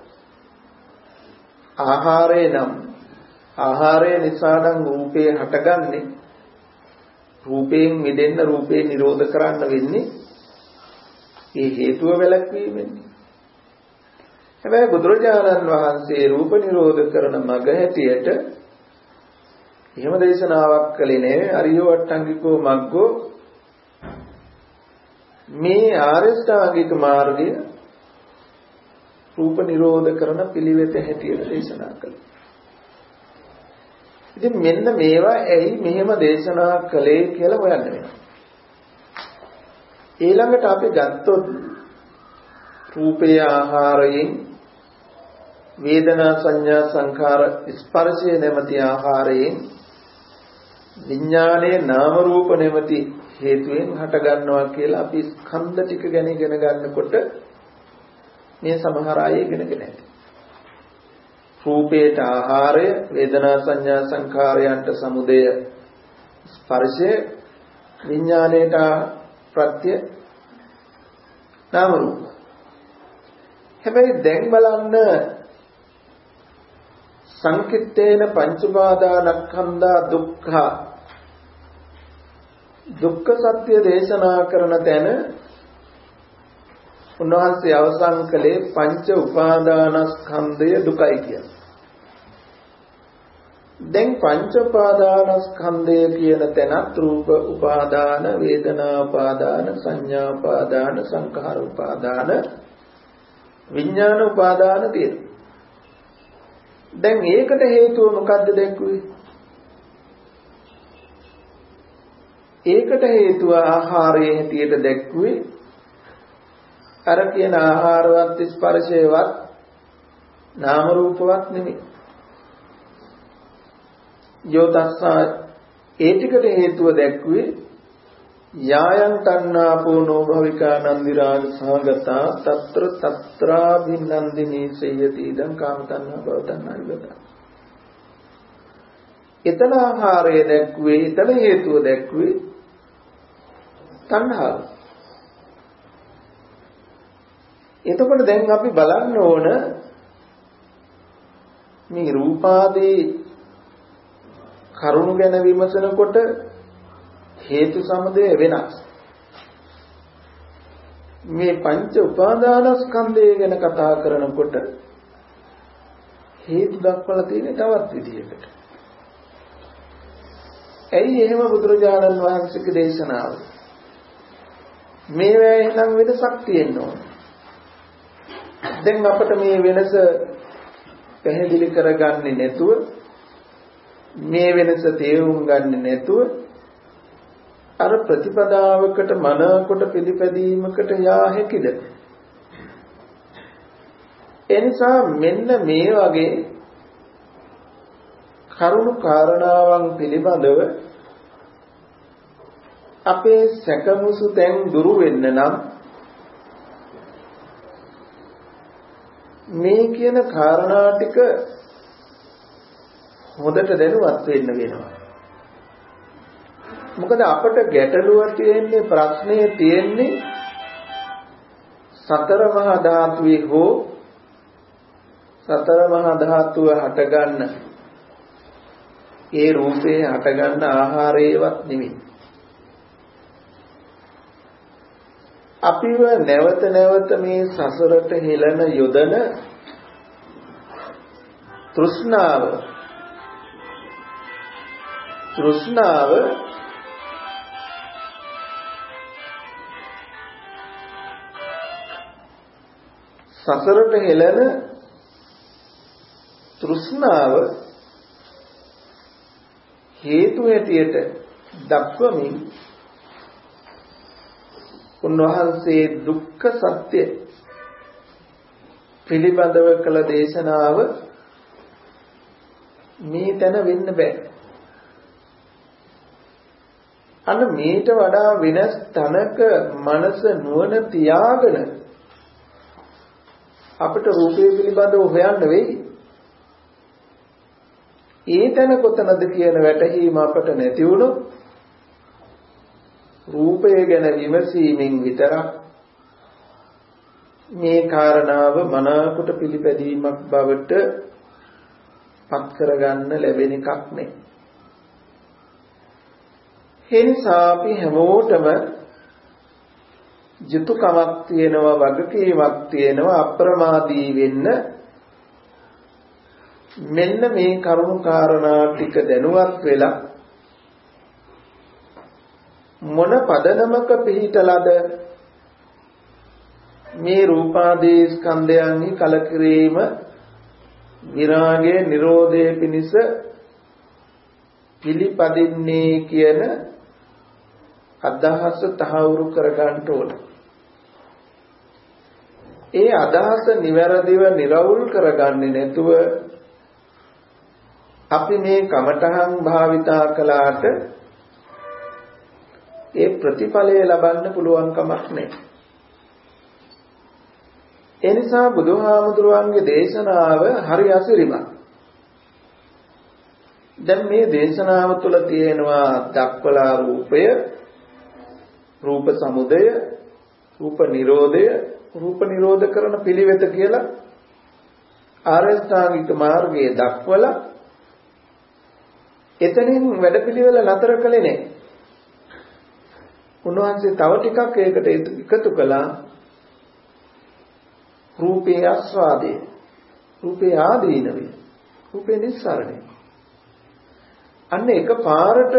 ආහාරය නම් ආහාරය නිසා නම් රූපේ හටගන්නේ, රූපයෙන් මිදෙන්න රූපේ නිරෝධ කරන්න වෙන්නේ ඒ හේතුව වැළැක්වීමෙන්. හැබැයි බුදුරජාණන් වහන්සේ රූප නිරෝධ කරන මග හැටියට එහෙම දේශනාවක් කළේ නෑ. අරියෝ අට්ටංගිකෝ මග්ගෝ මේ ආර්ය ශ්‍රාංගික මාර්ගය රූප නිරෝධ කරන පිළිවෙත හැටියට දේශනා කළා. ඉතින් මෙන්න මේවා ඇයි මෙහෙම දේශනා කළේ කියලා හොයන්න වෙනවා. ඊළඟට අපි ගත්තොත් රූපේ ආහාරයෙන් වේදනා සංඥා සංඛාර ස්පර්ශය නැමැති ආහාරයෙන් විඥානයේ නාම රූප නැමැති හේතුයෙන් හට ගන්නවා කියලා අපි ස්කන්ධ ටික ගැන ඉගෙන ගන්නකොට මේ සමහර අය ඉගෙනගෙන ඇති. රූපේට ආහාරය, වේදනා සංඥා සංඛාරයන්ට සමුදය ස්පර්ශය, විඥානයට ප්‍රත්‍ය නාම රූප. හැබැයි දැන් බලන්න සංකිට්ඨේන පංච උපාදානස්කන්ධා දුක්ඛ දුක්ඛ සත්‍ය දේශනා කරන තැන උන්වහන්සේ අවසන් කළේ පංච උපාදානස්කන්ධය දුකයි කියලා. දැන් පංච උපාදානස්කන්ධය කියන තැනත් රූප උපාදාන, වේදනා උපාදාන, සංඥා උපාදාන, සංඛාර උපාදාන, විඥාන උපාදාන තියෙනවා. දැන් ඒකට හේතුව මොකද්ද දැක්ුවේ? ඒකට හේතුව ආහාරයේ හැටියට දැක්ුවේ අර කියන ආහාරවත් ස්පර්ශයවත් නාම රූපවත් නෙමෙයි. යෝතස්සා ඒ ටිකට හේතුව දැක්ුවේ යායන් තණ්හාපෝ නෝභවිකා නන්දි රාග සහගතා తත්‍ර తත්‍රා භින්නන්දිනී සේයති ඉදං කාම තණ්හා භව තණ්හා විගතා. එතන ආහාරය දැක්ුවේ, එතන හේතුව දැක්ුවේ තණ්හාව. එතකොට දැන් අපි බලන්න ඕන මේ රූපාදී කරුණු ගැන විමසනකොට හේතු සමුදය වෙනස්. මේ පංච උපාදානස්කන්ධය ගැන කතා කරනකොට හේතු දක්වලා තියෙන තවත් විදිහකට. ඇයි එහෙම බුදුරජාණන් වහන්සේගේ දේශනාව? මේවා එහෙනම් වෙනසක් තියෙන්න ඕන. දැන් අපිට මේ වෙනස පැහැදිලි කරගන්නේ නැතුව, මේ වෙනස තේරුම් ගන්නේ නැතුව අර ප්‍රතිපදාවකට මනකොට පිළිපැදීමකට යා හැකිද? එනිසා මෙන්න මේ වගේ කරුණු කාරණාවන් පිළිබඳව අපේ සැකමුසු තැන් දුරු වෙන්න නම් මේ කියන කාරණා ටික හොඳට දැනුවත් වෙන්න වෙනවා. මොකද අපට ගැටලුව තියෙන්නේ, ප්‍රශ්නේ තියෙන්නේ සතර මහා ධාතුවේ හෝ සතර මහා ධාතුව හටගන්න ඒ රූපේ හටගන්න ආහාරේවත් නෙමෙයි. අපිව නැවත නැවත මේ සසරට හෙළන යොදන තෘෂ්ණාව තෘෂ්ණාව සසරට හෙළන තෘෂ්ණාව හේතු හැටියට දක්වමින් උන්වහන්සේ දුක්ඛ සත්‍ය පිළිබඳව කළ දේශනාව මේ තැන වෙන්න බෑ. අන්න මේට වඩා වෙනස් තැනක මනස නුවණ තියාගෙන අපිට රූපය පිළිබඳව හොයන්න වෙයි. ඒ තැන කොතනද කියන වැටහීම අපට නැති වුණොත් රූපය ගැන විමසීමෙන් විතරක් මේ කාරණාව මනාවකට පිළිපැදීමක් බවට පත් කරගන්න ලැබෙන එකක් නෙයි. එනිසා අපි හැමෝටම යුතුයකමක් තියෙනවා, වගකීමක් තියෙනවා අප්‍රමාදී වෙන්න. මෙන්න මේ කරුණු කාරණා ටික දැනුවත් වෙලා මොන පදනමක පිහිටලාද මේ රූපාදී ස්කන්ධයන්හි කලකිරීම විරාගයේ නිරෝධයේ පිණිස පිළිපදින්නේ කියන අදහස තහවුරු කරගන්න ඕන. ඒ අදහස නිවැරදිව නිරවුල් කරගන්නේ නැතුව අපි මේ කමඨහං භාවිතා කළාට ඒ ප්‍රතිඵලය ලබන්න පුළුවන් කමක් නැහැ. ඒ නිසා බුදුහාමුදුරුවන්ගේ දේශනාව හරි අසිරිමත්. දැන් මේ දේශනාව තුළ තියෙනවා දක්වලා රූපය, රූප සමුදය, රූප නිරෝධය, රූප නිරෝධ කරන පිළිවෙත කියලා ආරෂ්ඨාංගික මාර්ගයේ දක්වලා එතනින් වැඩපිළිවෙල නතර කළේ නැහැ. උන්වහන්සේ තව ටිකක් ඒකට එකතු කළා. රූපේ ආස්වාදය, රූපේ ආදීනවය, රූපේ නිස්සාරණය. අන්න එක පාරට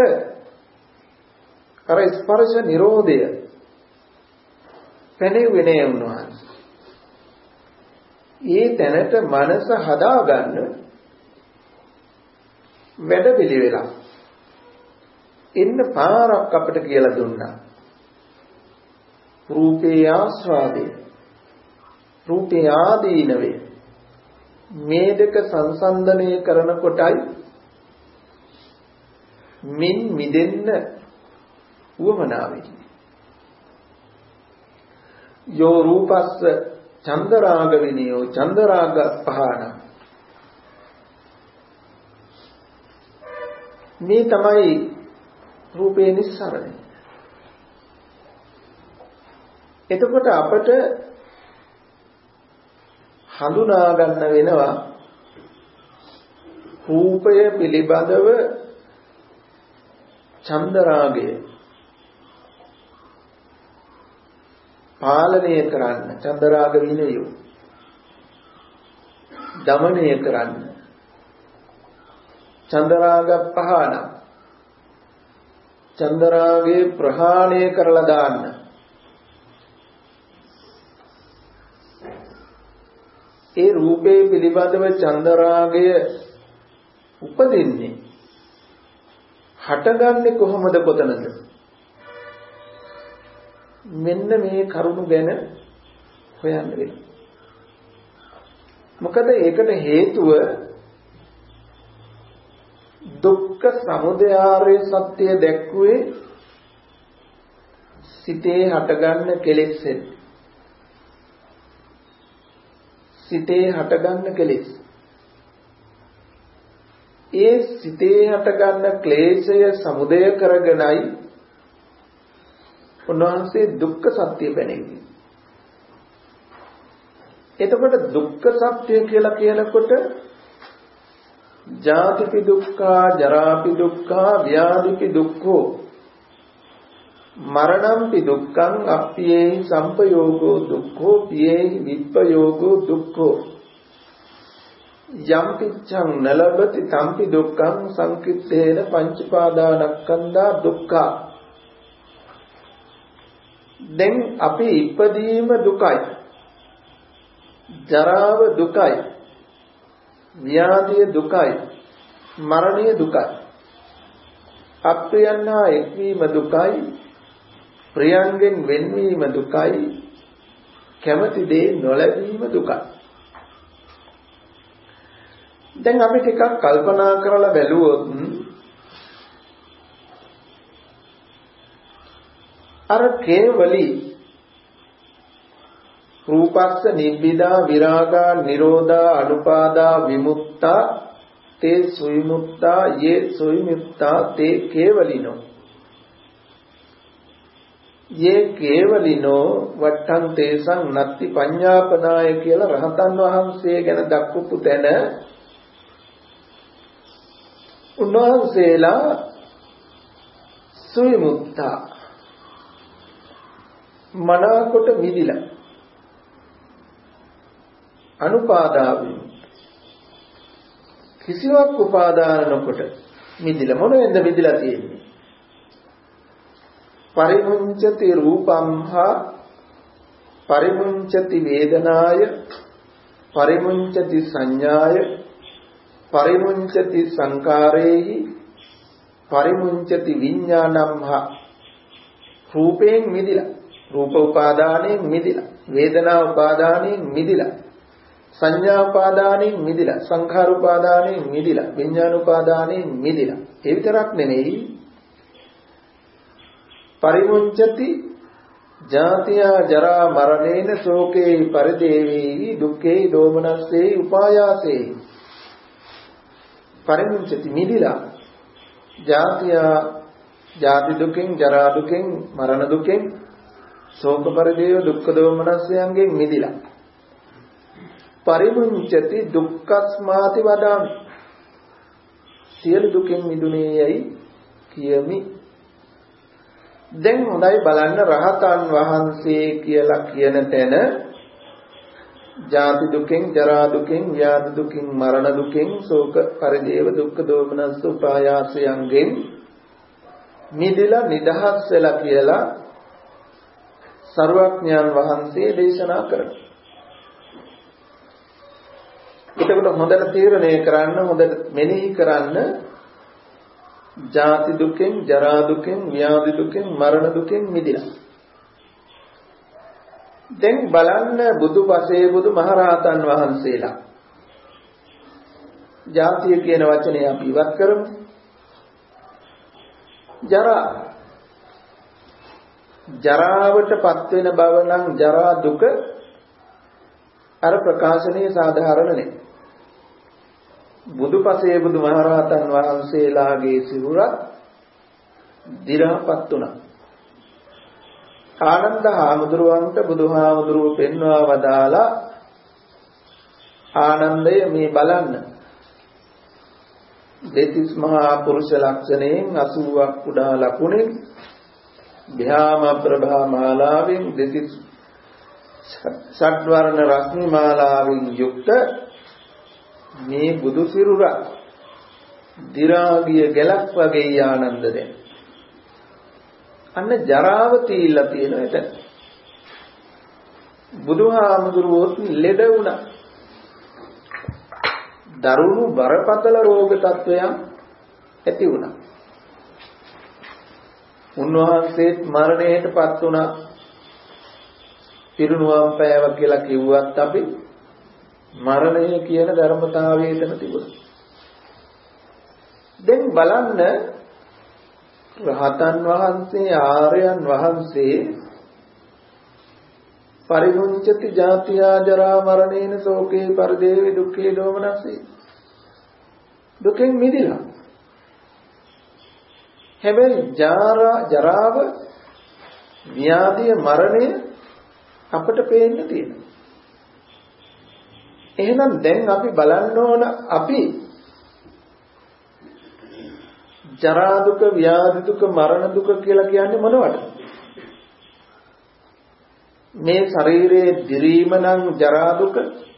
අර ස්පර්ශ නිරෝධය පැනෙන්නේ නෑ උන්වහන්සේ. ඒ තැනට මනස හදාගන්න වැඩ පිළිවෙලක් එන්න පාරක් අපිට කියලා දුන්නා. රූපේ ආස්වාදය, රූපේ ආදීනවේ මේ දෙක සංසන්දනය කරනකොටයි මින් මිදෙන්න උවමනාවයි. යෝ රූපස්ස චන්දරාග විනියෝ චන්දරාග පහන. මේ තමයි රූපේ නිස්සරණය. එතකොට අපට හඳුනා ගන්න වෙනවා රූපය පිළිබඳව චන්දරාගය පාලනය කරන්න, චන්දරාග විනය දමනය කරන්න, චන්දරාග පහන චන්දරාගේ ප්‍රහාණය කරලා දාන්න. ඒ රූපේ පිළිබඳව චන්දරාගය උපදින්නේ හටගන්නේ කොහොමද, කොතනද? මෙන්න මේ කරුණු ගැන හොයන්න වෙනවා. මොකද ඒකට හේතුව දුක්ඛ සමුදය ආර්ය සත්‍ය දැක්ුවේ සිතේ හටගන්න කෙලෙස්ෙන්. සිතේ හටගන්න කෙලෙස්. ඒ සිතේ හටගන්න ක්ලේශය සමුදය කරගෙනයි උන්වහන්සේ දුක්ඛ සත්‍ය පැනෙන්නේ. එතකොට දුක්ඛ සත්‍ය කියලා කියනකොට ජාතිපි දුක්ඛා, ජරාපි දුක්ඛා, ව්‍යාධිපි දුක්ඛෝ, මරණම්පි දුක්ඛං, අප්පියේහි සම්පයෝගෝ දුක්ඛෝ, පියේහි විප්පයෝගෝ දුක්ඛෝ, යම් පිච්ඡං නලබති තම්පි දුක්ඛං සංකිට්ඨේන පංචපාදානස්කන්ධා දුක්ඛා. දැන් අපි ඉපදීම දුකයි, ජරාව දුකයි, ව්‍යාධිය දුකයි, මරණය දුකයි. අප්‍රියන් හා එක්වීම දුකයි, ප්‍රියන්ගෙන් වෙන්වීම දුකයි, කැමති දේ නොලැබීම දුකයි. දැන් අපි ටිකක් කල්පනා කරලා බැලුවොත් අර කේවලි රූපස්ස නිබ්බිදා විරාගා නිරෝධා අනුපාදා විමුක්තා තේ සුවිමුක්තා යේ සුවිමුක්තා තේ කේවලිනෝ යේ කේවලිනෝ වට්ටං තේසං නත්ති පඤ්ඤාපනාය කියලා රහතන් වහන්සේ ගැන දක්වපු තැන උන්වහන්සේලා සුවිමුක්තා මනාකොට මිදිලා අනුපාදා විමුක්ත කිසිවක් උපාදාන නොකොට මිදිලා මොනෙන්ද මිදිලා තියෙන්නේ පරිමුංචති රූපම්හා පරිමුංචති වේදනාය පරිමුංචති සංඥාය පරිමුංචති සංකාරේහි පරිමුංචති විඥානම්හා රූපයෙන් මිදිලා රූප උපාදානයෙන් මිදිලා වේදනා උපාදානයෙන් මිදිලා සංඥා උපාදානයෙන් මිදිලා සංඛාර උපාදානයෙන් මිදිලා විඥාන උපාදානයෙන් මිදිලා ඒ විතරක් නෙමෙයි පරිමුංචති ජාතිය ජරා මරණේන ශෝකේ පරිදේවී දුක්ඛේ දෝමනස්සේ උපායාසේ පරිමුංචති මිදිලා ජාතිය ජාති දුකෙන් ජරා දුකෙන් මරණ දුකෙන් ශෝක පරිදේව දුක්ඛ දෝමනස්යන්ගෙන් මිදිලා පරිමුංචති දුක්ඛස්මාති වදාමි සියලු දුකෙන් මිදුනේ යයි කියමි. දැන් හොඳයි බලන්න රහතන් වහන්සේ කියලා කියන තැන ජාති දුකෙන් ජරා දුකෙන් ව්‍යාධි දුකෙන් මරණ දුකෙන් ශෝක පරිදේව දුක්ඛ දෝමනස්ස උපායාසයන්ගෙන් මිදලා නිදහස් වෙලා කියලා සර්වඥාන් වහන්සේ දේශනා කරනවා. එතකොට හොඳට තීරණය කරන්න හොඳට මෙනෙහි කරන්න ජාති දුකෙන් ජරා දුකෙන් ව්‍යාධි දුකෙන් මරණ දුකෙන් මිදිලා. දැන් බලන්න බුදු පසේ බුදු මහරහතන් වහන්සේලා ජාතිය කියන වචනේ අපි ඉවත් කරමු. ජරා ජරාවටපත් වෙන බව නම් ජරා දුක අර ප්‍රකාශනයේ සාධාරණ නේ. බුදුපසේ බුදු මහරහතන් වහන්සේලාගේ සිරුරත් දිරාපත් වුණා. ආනන්ද හාමුදුරුවන්ට බුදුහාමුදුරුවෝ පෙන්වා වදාලා ආනන්දය මේ බලන්න දෙතිස් මහා පුරුෂ ලක්ෂණයෙන් අසූවක් කුඩා ලකුණෙන් භ්‍යාම ප්‍රභා මාලාවෙන් දෙතිස් ෂඩ්වර්ණ රශ්මි මාලාවෙන් යුක්ත මේ බුදු සිරුර දිරාගිය ගැලක් වගේ ආනන්ද දැන් අන්න ජරාව තීලා තියෙන එතන බුදුහාමුදුරුවෝත් ලෙඩ වුණා. දරුණු බරපතල රෝග තත්වයන් ඇති වුණා. උන්වහන්සේත් මරණයටපත් වුණා. පිරිනුවම් පෑව කියලා කිව්වත් අපි මරණය කියන ධර්මතාවය එතන තිබුණා. දැන් බලන්න රහතන් වහන්සේ ආර්යයන් වහන්සේ පරිමුංචති ජාතියා ජරා මරණේන ශෝකේ පරිදේවි දුක්ඛේ දෝමනස්සේ දුකෙන් මිදිලා. හැබැයි ජරා ජරාව ව්‍යාධිය මරණය අපට පේන්න තියෙනවා. එහෙනම් දැන් අපි බලන්න ඕන අපි ජරා දුක ව්‍යාධි දුක මරණ දුක කියලා කියන්නේ මොනවද? මේ ශරීරයේ දිරීම නම් ජරා දුක,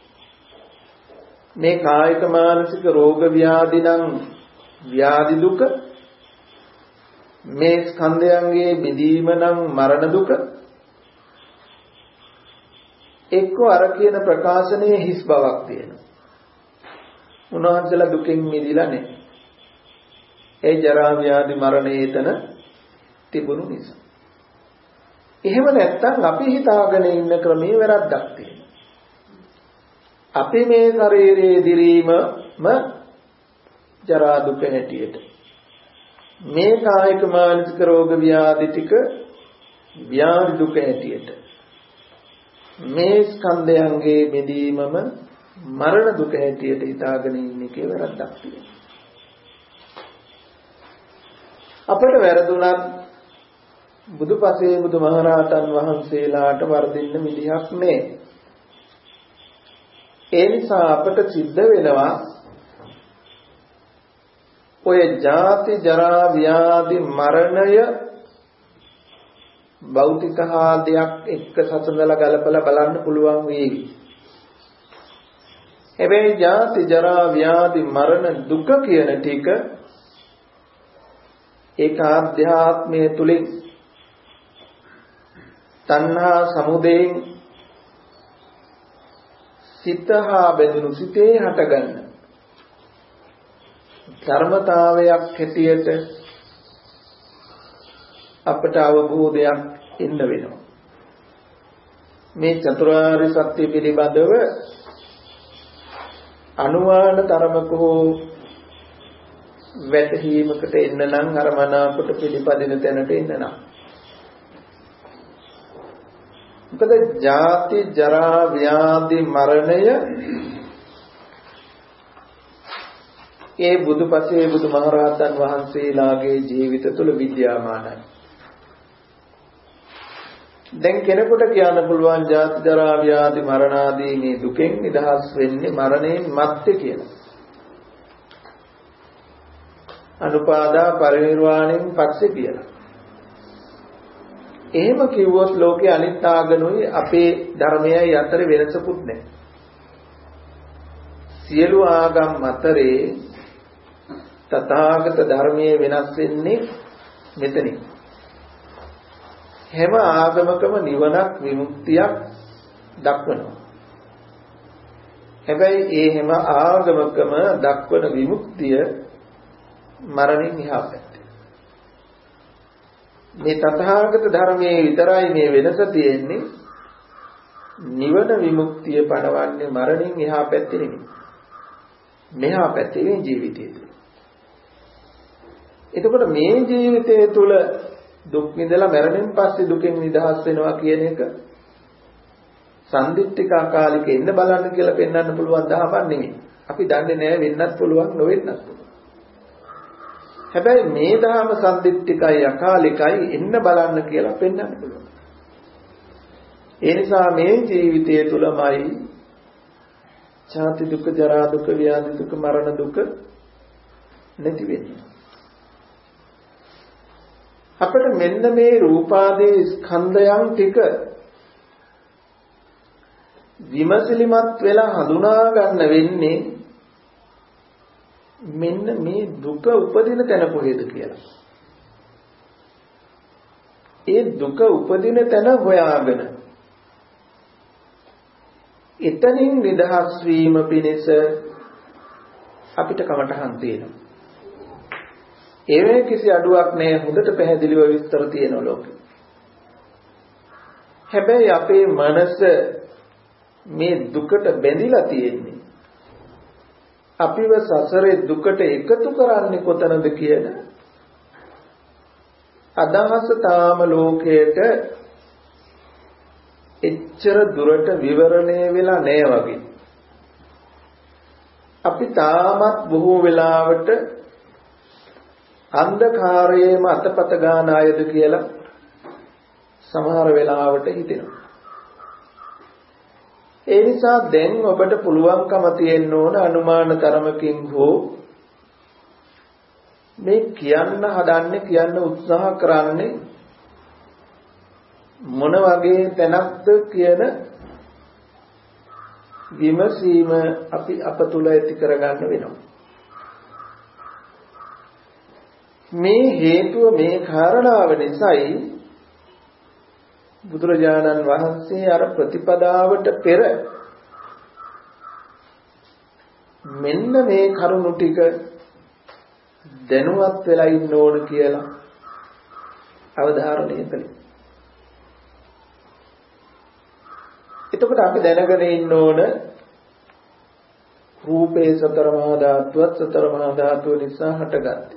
මේ කායික මානසික රෝග ව්‍යාධි නම් ව්‍යාධි දුක, මේ ස්කන්ධයන්ගේ බිඳීම නම් මරණ දුක. එක්ක අර කියන ප්‍රකාශනයේ හිස් බවක් තියෙනවා. උන්වහන්සේලා දුකෙන් මිදිලා නැහැ. ඒ ජරා ව්‍යාධි මරණය එතන තිබුණු නිසා. එහෙම නැත්නම් අපි හිතාගෙන ඉන්න ක්‍රමයේ වැරද්දක් තියෙනවා. අපි මේ ශරීරයේ දිරීමම ජරා දුක හැටියට, මේ කායික මානසික රෝග ව්‍යාධි ටික ව්‍යාධි දුක හැටියට, මේ ස්කන්ධයන්ගේ බෙදීමම මරණ දුක හැටියට හිතාගෙන ඉන්න එකේ වැරද්දක් තියෙනවා. අපිට වැරදුනත් බුදුපසේ බුදුමහරහතන් වහන්සේලාට වර්ධින්න විදිහක් නැහැ. ඒ නිසා අපට සිද්ධ වෙනවා ඔය ජාති ජරා ව්‍යාධි මරණය භෞතික ආදයක් එක්ක සසඳලා ගලපලා බලන්න පුළුවන් වේවි. හැබැයි ජාති ජරා ව්‍යාධි මරණ දුක කියන ටික ඒක ආධ්‍යාත්මයේ තුලින් තණ්හා සමුදයෙන් සිතහා බැඳුණු සිතේ හටගන්න ධර්මතාවයක් හැටියට අපට අවබෝධයක් එන්න වෙනවා. මේ චතුරාර්ය සත්‍ය පිළිබඳව අනුමාන තරමක හෝ වැටහීමකට එන්න නම් අර මනාකොට පිළිපදින තැනට එන්න නම්. මොකද ජාති ජරා ව්‍යාධි මරණය ඒ බුදුපසේ බුදුමහරහතන් වහන්සේලාගේ ජීවිත තුළ විද්‍යාමානයි. දැන් කෙනෙකුට කියන්න පුළුවන් ජාති ජරා ව්‍යාධි මරණ ආදී මේ දුකෙන් නිදහස් වෙන්නේ මරණයෙන් මත්තේ කියලා. අනුපාදා පරිනිර්වාණයෙන් පස්සේ කියලා. එහෙම කිව්වොත් ලෝකේ අනිත් ආගමනුයි අපේ ධර්මයයි අතර වෙනසකුත් නැහැ. සියලු ආගම් අතරේ තථාගත ධර්මයේ වෙනස් වෙන්නේ මෙතනින්. හැම ආගමකම නිවනක් විමුක්තියක් දක්වනවා. හැබැයි ඒ හැම ආගමකම දක්වන විමුක්තිය මරණින් එහා පැත්තේ. මේ තථාගත ධර්මයේ විතරයි මේ වෙනස තියෙන්නේ. නිවන විමුක්තිය පණවන්නේ මරණින් එහා පැත්තේ නෙමෙයි. මෙහා පැත්තේ මේ ජීවිතය තුළ. එතකොට මේ ජීවිතය තුළ දුක් විඳලා මරණයෙන් පස්සේ දුකෙන් නිදහස් වෙනවා කියන එක සම්දිත්තික අකාලික ඉන්න බලන්න කියලා පෙන්වන්න පුළුවන් දහමක් නෙමෙයි. අපි දන්නේ නැහැ වෙන්නත් පුළුවන් නොවෙන්නත් පුළුවන්. හැබැයි මේ දහම සම්දිත්තිකයි අකාලිකයි ඉන්න බලන්න කියලා පෙන්වන්න පුළුවන්. ඒ නිසා මේ ජීවිතය තුළමයි ජාති දුක, ජරා දුක, ව්‍යාධි දුක, මරණ දුක නැති වෙන්නේ. අපිට මෙන්න මේ රූපාදී ස්කන්ධයන් ටික විමසිලිමත් වෙලා හඳුනා ගන්න වෙන්නේ මෙන්න මේ දුක උපදින තැන කොහෙද කියලා. ඒ දුක උපදින තැන හොයාගෙන එතනින් නිදහස් වීම පිණිස අපිට කමටහන් තියෙනවා. ඒවේ කිසි අඩුවක් නැහැ, හොඳට පැහැදිලිව විස්තර තියෙනවා ලෝකෙ. හැබැයි අපේ මනස මේ දුකට බැඳිලා තියෙන්නේ. අපිව සසරේ දුකට එකතු කරන්නේ කොතනද කියන අදහස තාම ලෝකයට එච්චර දුරට විවරණය වෙලා නැහැ වගේ. අපි තාමත් බොහෝ වෙලාවට අන්ධකාරයේම අතපත ගාන අයද කියලා සමහර වෙලාවට හිතෙනවා. ඒ නිසා දැන් ඔබට පුළුවන්කම තියෙන්න ඕන අනුමාන තරමකින් හෝ මේ කියන්න හදන්නේ කියන්න උත්සාහ කරන්නේ මොන වගේ තැනක්ද කියන විමසීම අපි අප තුල ඇති කරගන්න වෙනවා. මේ හේතුව මේ කාරණාව නිසායි බුදුරජාණන් වහන්සේ අර ප්‍රතිපදාවට පෙර මෙන්න මේ කරුණු ටික දැනුවත් වෙලා ඉන්න ඕන කියලා අවධාරණය කළේ. එතකොට අපි දැනගෙන ඉන්න ඕන රූපේ සතර මහා ධාතුවත් සතර මහා ධාතුව නිසා හටගත්තේ.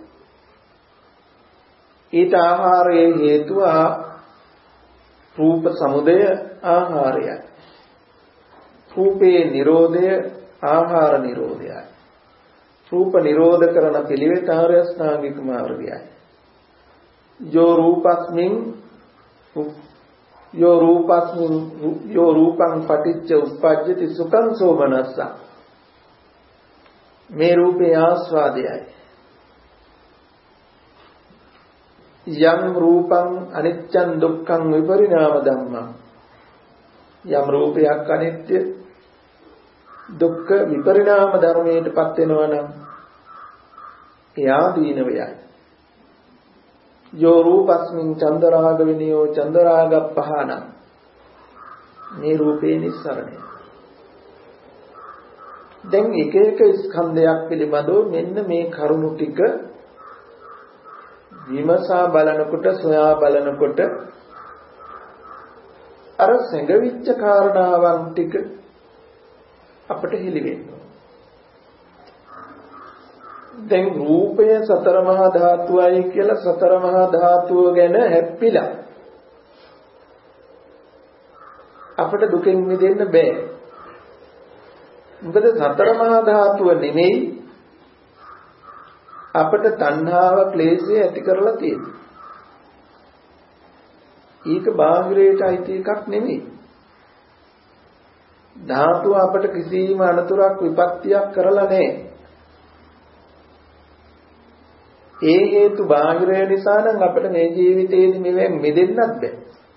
ඊට ආහාරයේ හේතුව රූප සමුදය ආහාරයයි. රූපේ නිරෝධය ආහාර නිරෝධයයි. රූප නිරෝධ කරන පිළිවෙත ආර්ය අෂ්ටාංගික මාර්ගයයි. යෝ රූපස්මින් යෝ රූපස්මින් යෝ රූපං පටිච්ච උප්පජ්ජති සුඛං සෝමනස්ස. මේ රූපේ ආස්වාදයයි. යම් රූපං අනිච්චං දුක්ඛං විපරිණාම ධම්මං. යම් රූපයක් අනිත්‍ය දුක්ඛ විපරිණාම ධර්මයටපත් වෙනවා නම් එයා දීනවයයි. යෝ රූපස්මින් චන්දරාග විනියෝ චන්දරාගප්පහාන. මේ රූපේ නිස්සරණය. දැන් එක එක ස්කන්ධයක් පිළිබඳව මෙන්න මේ කරුණු ටික විමසා බලනකොට සොයා බලනකොට අර සංගවිච්ච කාරණාවන් ටික අපට හෙළි වෙනවා. දැන් රූපය සතර මහා ධාතුවයි කියලා සතර මහා ධාතුව ගැන හැප්පිලා අපට දුකෙන් මිදෙන්න බෑ. මොකද සතර මහා ධාතුව නෙමෙයි අපට තණ්හාව ක්ලේශය ඇති කරලා තියෙන්නේ. ඒක බාහිරයට අයිති එකක් නෙමෙයි. ධාතුව අපට කිසිම අනතුරක් විපත්තියක් කරලා නැහැ. ඒ හේතු බාහිරය නිසා නම් අපිට මේ ජීවිතේදී මෙවෙන් මිදෙන්නත් බෑ.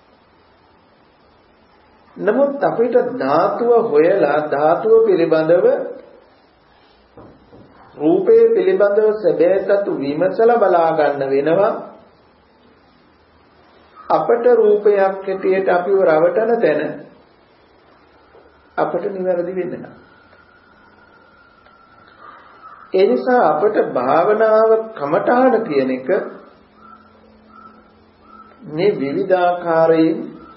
නමුත් අපිට ධාතුව හොයලා ධාතුව පිළිබඳව රූපේ පිළිබඳව සැබෑතතු විමසලා බලා ගන්න වෙනවා. අපට රූපයක් හැටියට අපිව රවටන තැන අපට නිවැරදි වෙන්න නම් ඒ නිසා අපට භාවනාව කමඨාන කියන එක මේ විවිධාකාරයෙන්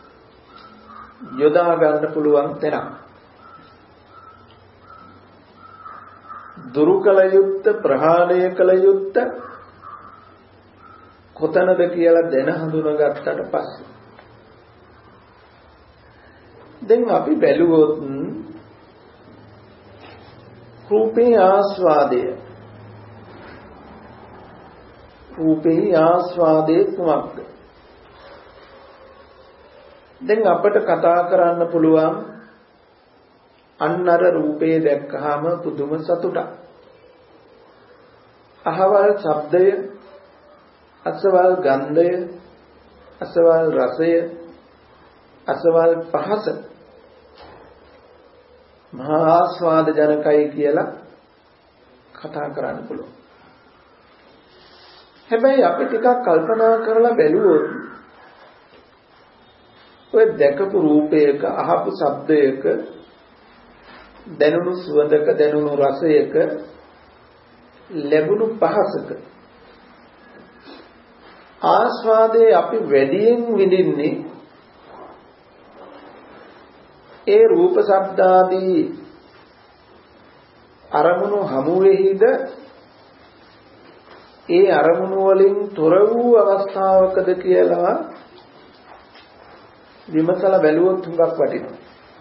යොදා ගන්න පුළුවන් තැනක්. දුරු කළ යුත්ත ප්‍රහාණය කළ යුත්ත කොතනද කියලා දැන හඳුනාගත්තට පස්සේ දැන් අපි බැලුවොත් රූපේ ආස්වාදය රූපේ ආස්වාදයේ කුමක්ද? දැන් අපිට කතා කරන්න පුළුවන් අන්නර රූපේ දැක්කහම පුදුම සතුටක්. අහවල් ශබ්දය, අසවල් ගන්ධය, අසවල් රසය, අසවල් පහස මහා ආස්වාද ජනකයි කියලා කතා කරන්න පුළුවන්. හැබැයි අපි ටිකක් කල්පනා කරලා බැලුවොත් ඔය දැකපු රූපයක, අහපු ශබ්දයක, දැනුණු සුවඳක, දැනුණු රසයක, ලැබුණු පහසක ආස්වාදයේ අපි වැඩියෙන් විඳින්නේ ඒ රූප ශබ්දාදී අරමුණු හමුවේහිද ඒ අරමුණු වලින් තොර වූ අවස්ථාවකද කියලා විමසලා බැලුවොත් හුඟක් වටිනවා.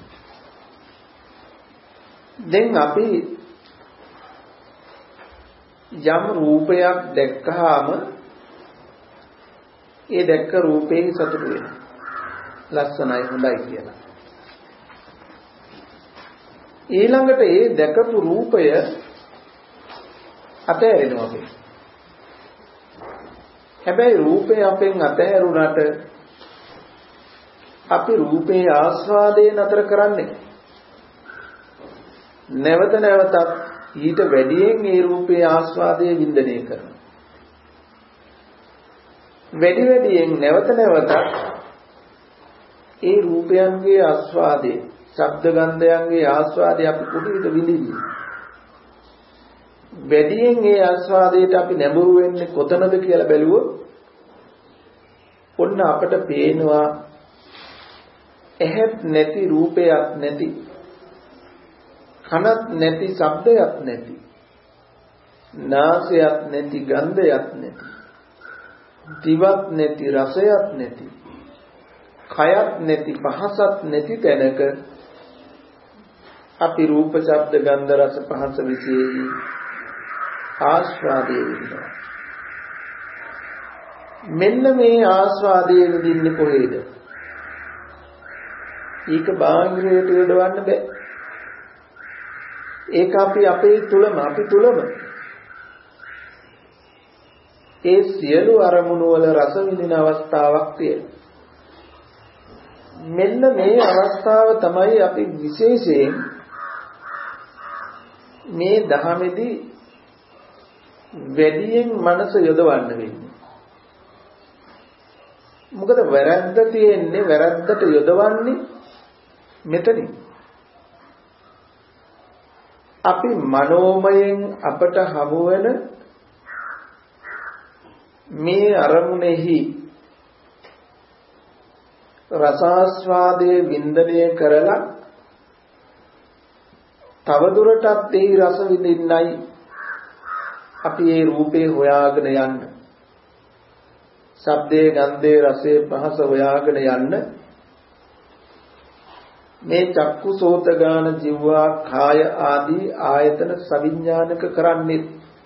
දැන් අපි යම් රූපයක් දැක්කහම ඒ දැක්ක රූපේ සතුටු වෙනවා. ලස්සනයි, හොඳයි කියලා. ඊළඟට ඒ දැකපු රූපය අතහැරෙනවා අපි. හැබැයි රූපය අපෙන් අතහැරුණාට අපි රූපේ ආස්වාදේ නතර කරන්නේ නැවත නැවතත් ඊට වැඩියෙන් ඒ රූපේ ආස්වාදයේ වින්දනය කරනවා. වැඩි වැඩියෙන් නැවත නැවතත් ඒ රූපයන්ගේ ආස්වාදේ, ශබ්ද ගන්ධයන්ගේ ආස්වාදේ අපි කුඩියට විඳින්නේ. වැඩියෙන් ඒ ආස්වාදයට අපි නැඹුරු වෙන්නේ කොතනද කියලා බැලුවොත් ඔන්න අපට පේනවා ඇහත් නැති රූපයක් නැති කනත් නැති ශබ්දයක් නැති නාසයක් නැති ගන්ධයක් නැති දිවක් නැති රසයක් නැති කයක් නැති පහසක් නැති තැනක අපි රූප ශබ්ද ගන්ධ රස පහස විශේෂයි ආස්වාදයේ විඳිනවා. මෙන්න මේ ආස්වාදයේ විඳින්නේ කොහේද? ඒක බාහිරයට යොදවන්න බෑ. ඒක අපි අපේ තුලම අපි තුලම ඒ සියලු අරමුණු වල රස විඳින අවස්ථාවක් තියෙනවා. මෙන්න මේ අවස්ථාව තමයි අපි විශේෂයෙන් මේ දහමේදී වැඩියෙන් මනස යොදවන්න වෙන්නේ. මොකද වැරද්ද තියෙන්නේ වැරද්දට යොදවන්නේ මෙතනින්. අපි මනෝමයෙන් අපට හමු වෙන මේ අරමුණෙහි රසාස්වාදයේ වින්දනය කරලා තවදුරටත් ඒ රස විඳින්නයි අපි මේ රූපේ හොයාගෙන යන්න. ශබ්දයේ ගන්ධයේ රසයේ පහස හොයාගෙන යන්න මේ චක්කු සෝත ගාන જીවවා කාය ආදී ආයතන සවිඥානික කරන්නේ.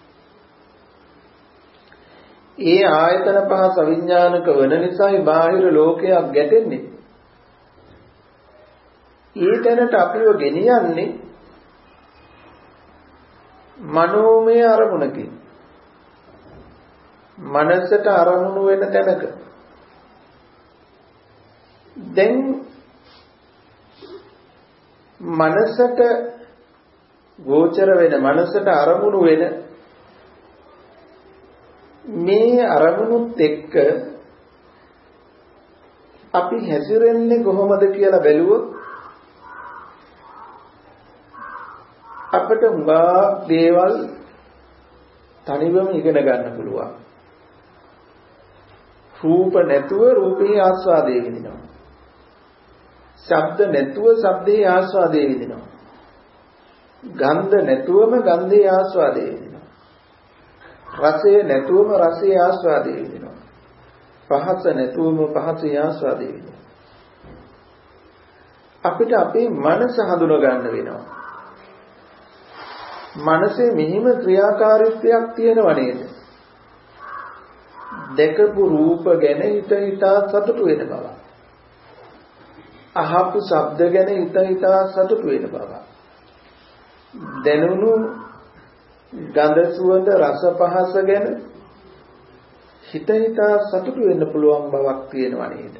ඒ ආයතන පහ සවිඥානික වෙන නිසායි බාහිර ලෝකයක් ගැටෙන්නේ. ඊතැනට අපිව ගෙනියන්නේ මනෝමය අරමුණකින්. මනසට අරමුණු වෙන තැනක. දැන් මනසට ගෝචර වෙන මනසට අරමුණු වෙන මේ අරමුණුත් එක්ක අපි හැසිරෙන්නේ කොහොමද කියලා බැලුවොත් අපිට උගා දේවල් තනිවම ඉගෙන ගන්න පුළුවන්. රූප නැතුව රූපේ ආස්වාදයේ විඳිනවා. ශබ්ද නැතුව ශබ්දේ ආස්වාදයේ විඳිනවා. ගන්ධ නැතුවම ගන්ධේ ආස්වාදයේ විඳිනවා. රසය නැතුවම රසයේ ආස්වාදයේ විඳිනවා. පහස නැතුවම පහසේ ආස්වාදයේ විඳිනවා. අපිට අපේ මනස හඳුනා ගන්න වෙනවා. මනසේ මෙහිම ක්‍රියාකාරීත්වයක් තියෙනව නේද? දැකපු රූප ගැන හිත හිතා සතුටු වෙන බව. අහපු ශබ්ද ගැන හිත හිතා සතුටු වෙන බව. දැනුණු ගන්ධ සුවඳ රස පහස ගැන හිත හිතා සතුටු වෙන්න පුළුවන් බවක් තියෙනව නේද?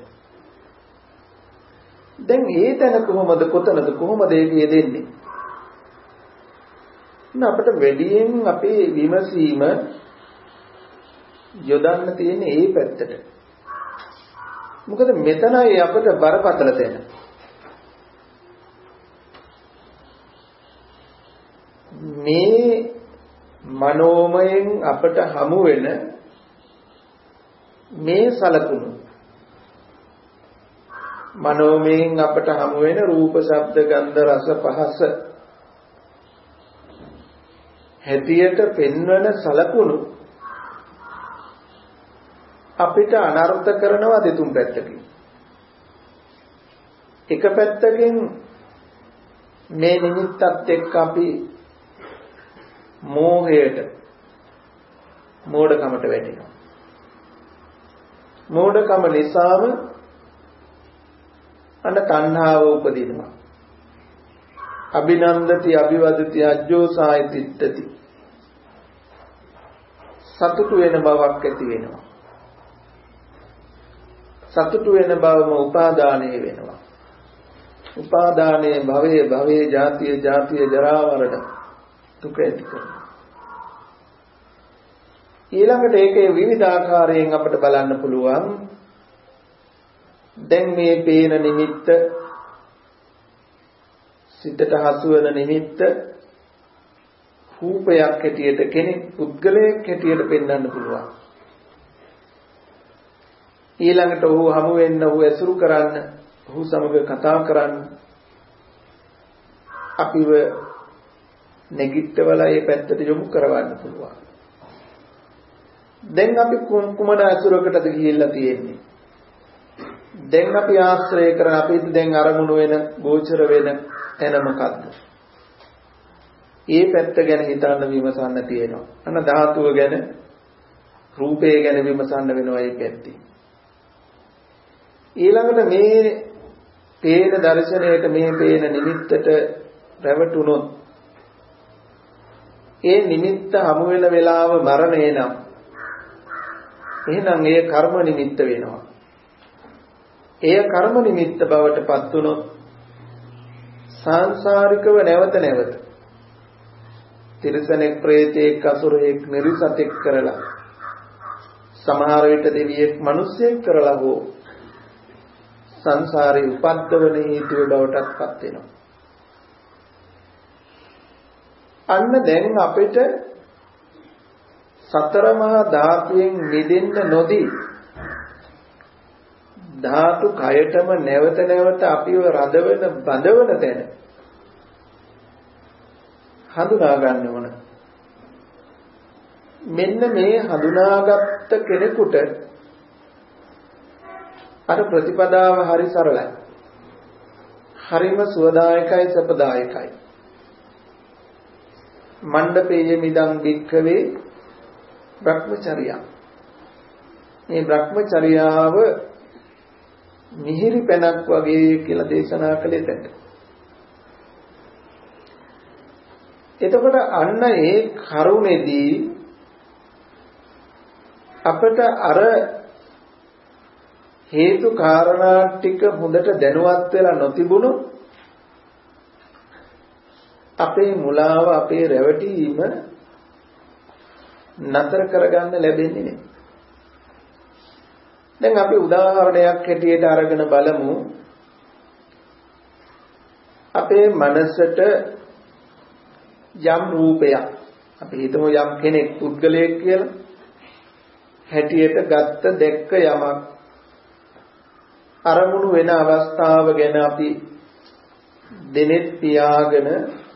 දැන් ඒ තැන කොහොමද කොතනද කොහොමද ඒකේ දෙන්නේ? අපිට වැඩියෙන් අපේ විමසීම යොදන්න තියෙන්නේ ඒ පැත්තට. මොකද මෙතනයි අපිට බරපතල තැන. මේ මනෝමයෙන් අපට හමු වෙන මේ සලකුණු මනෝමයෙන් අපට හමු වෙන රූප ශබ්ද ගන්ධ රස පහස හැටියට පෙන්වන සලකුණු අපිට අනර්ථ කරනවා දෙතුන් පැත්තකින්. එක පැත්තකින් මේ නිමිත්තත් එක්ක අපි මෝහයට මෝඩකමට වැටෙනවා. මෝඩකම නිසාම අන්න තණ්හාව උපදිනවා. අභිනන්දති අභිවදති අජ්ජෝසාය තිට්ඨති. සතුටු වෙන බවක් ඇති වෙනවා. සතුටු වෙන බවම උපාදානයේ වෙනවා. උපාදානයේ භවයේ භවයේ ජාතිය ජාතිය ජරා මරණ දුක ඇති කරනවා. ඊළඟට ඒකේ විවිධාකාරයෙන් අපිට බලන්න පුළුවන්. දැන් මේ පේන නිමිත්ත සිතට හසු වෙන නිමිත්ත රූපයක් හැටියට කෙනෙක් පුද්ගලයෙක් හැටියට පෙන්වන්න පුළුවන්. ඊළඟට ඔහු හමු වෙන්න, ඔහු ඇසුරු කරන්න, ඔහු සමග කතා කරන්න අපිව නැගිටවලා ඒ පැත්තට යොමු කරවන්න පුළුවන්. දැන් අපි කුමන අසුරකටද ගිහිල්ලා තියෙන්නේ? දැන් අපි ආශ්‍රය කරන අපි දැන් අරමුණු වෙන ගෝචර වෙන එන මොකද්ද? ඒ පැත්ත ගැන හිතන්න විමසන්න තියෙනවා. අන්න ධාතුව ගැන, රූපය ගැන විමසන්න වෙනවා ඒ පැත්තේ. ඊළඟට මේ පේන දර්ශනයට, මේ පේන නිමිත්තට රැවටුනොත් ඒ නිමිත්ත හමු වෙන වෙලාව මරණය නම් එහෙනම් ඒ කර්ම නිමිත්ත වෙනවා. එය කර්ම නිමිත්ත බවට පත් වුනොත් සාංශාරිකව නැවත නැවත තිරසනෙක්, ප්‍රේතෙක්, අසුරෙක්, නිරිසතෙක් කරලා සමහර විට දෙවියෙක්, මිනිසෙක් කරලා හෝ සංසාරේ උපද්දවන හේතුව බවටත් පත් වෙනවා. අන්න දැන් අපිට සතර මහා ධාතුයෙන් මිදෙන්න නොදී ධාතු කයටම නැවත නැවත අපිව රඳවන බඳවන තැන හඳුනා ගන්න ඕන. මෙන්න මේ හඳුනාගත්ත කෙනෙකුට අර ප්‍රතිපදාව හරි සරලයි. හරිම සුවදායකයි, සපදායකයි. මණ්ඩපේය මිදං වික්ඛවේ බ්‍රහ්මචර්යය. මේ බ්‍රහ්මචර්යාව මිහිරි පැනක් වගේ කියලා දේශනා කළේ දැන්. එතකොට අන්න ඒ කරුණේදී අපට අර හේතු කාරණා ටික හොඳට දැනුවත් වෙලා නොතිබුණු අපේ මුලාව, අපේ රැවටීම නතර කරගන්න ලැබෙන්නේ නැහැ. දැන් අපි උදාහරණයක් හැටියට අරගෙන බලමු. අපේ මනසට යම් රූපයක්, අපි හිතමු යම් කෙනෙක් පුද්ගලයෙක් කියලා හැටියට ගත්ත දැක්ක යමක් අරමුණු වෙන අවස්ථාව ගැන අපි දෙනෙත් පියාගෙන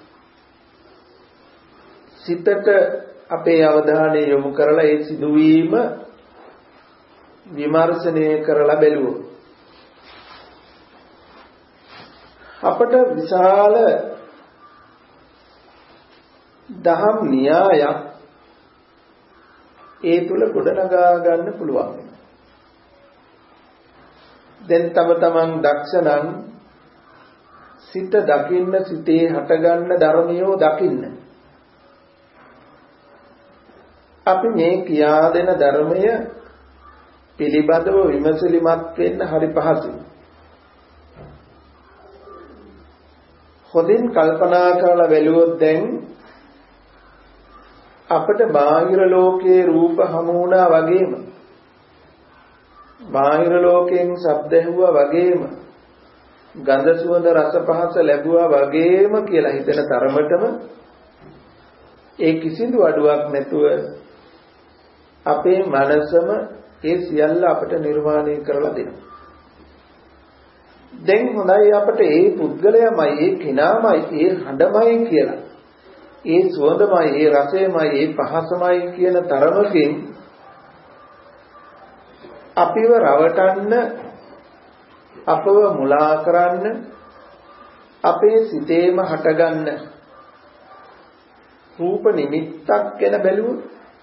සිතට අපේ අවධානය යොමු කරලා ඒ සිදුවීම විමර්ශනය කරලා බැලුවොත් අපට විශාල දහම් න්‍යායක් ඒ තුල ගොඩනගා ගන්න පුළුවන්. දැන් තම තමන් දක්ෂණං සිත දකින්න, සිතේ හටගන්න ධර්මියෝ දකින්න. අපි මේ කියා දෙන ධර්මය පිළිබඳව විමසිලිමත් වෙන්න හරි පහසුයි. හොඳින් කල්පනා කරලා බැලුවොත් දැන් අපට බාහිර ලෝකයේ රූප හමු වුණා වගේම, බාහිර ලෝකයෙන් ශබ්ද ඇහුවා වගේම, ගන්ධ සුවඳ රස පහස ලැබුවා වගේම කියලා හිතන තරමටම ඒ කිසිදු අඩුවක් නැතුව අපේ මනසම ඒ සියල්ල අපට නිර්මාණය කරලා දෙනවා. දැන් හොඳයි අපට ඒ පුද්ගලයාමයි, ඒ කෙනාමයි, ඒ හඬමයි කියලා, ඒ සුවඳමයි, ඒ රසයමයි, ඒ පහසමයි කියන තරමකින් අපිව රවටන්න, අපව මුලා කරන්න, අපේ සිතේම හටගන්න රූප නිමිත්තක් ගැන බැලුවොත්,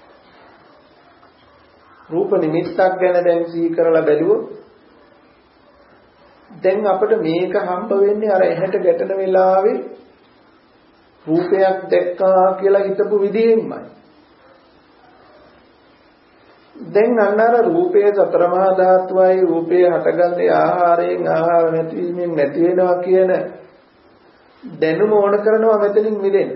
රූප නිමිත්තක් ගැන දැන් සිහි කරලා බැලුවොත් දැන් අපිට මේක හම්බ වෙන්නේ අර එහෙට ගැටෙන වෙලාවේ රූපයක් දැක්කා කියලා හිතපු විදිහෙන්මයි. දැන් අන්නර රූපයේ සතර මහා ධාතුවයි, රූපයේ හටගන්නේ ආහාරයෙන්, ආහාර නැතිවීමෙන් නැති වෙනවා කියන දැනුම ඕන කරනවා මෙතනින් මිදෙන්න.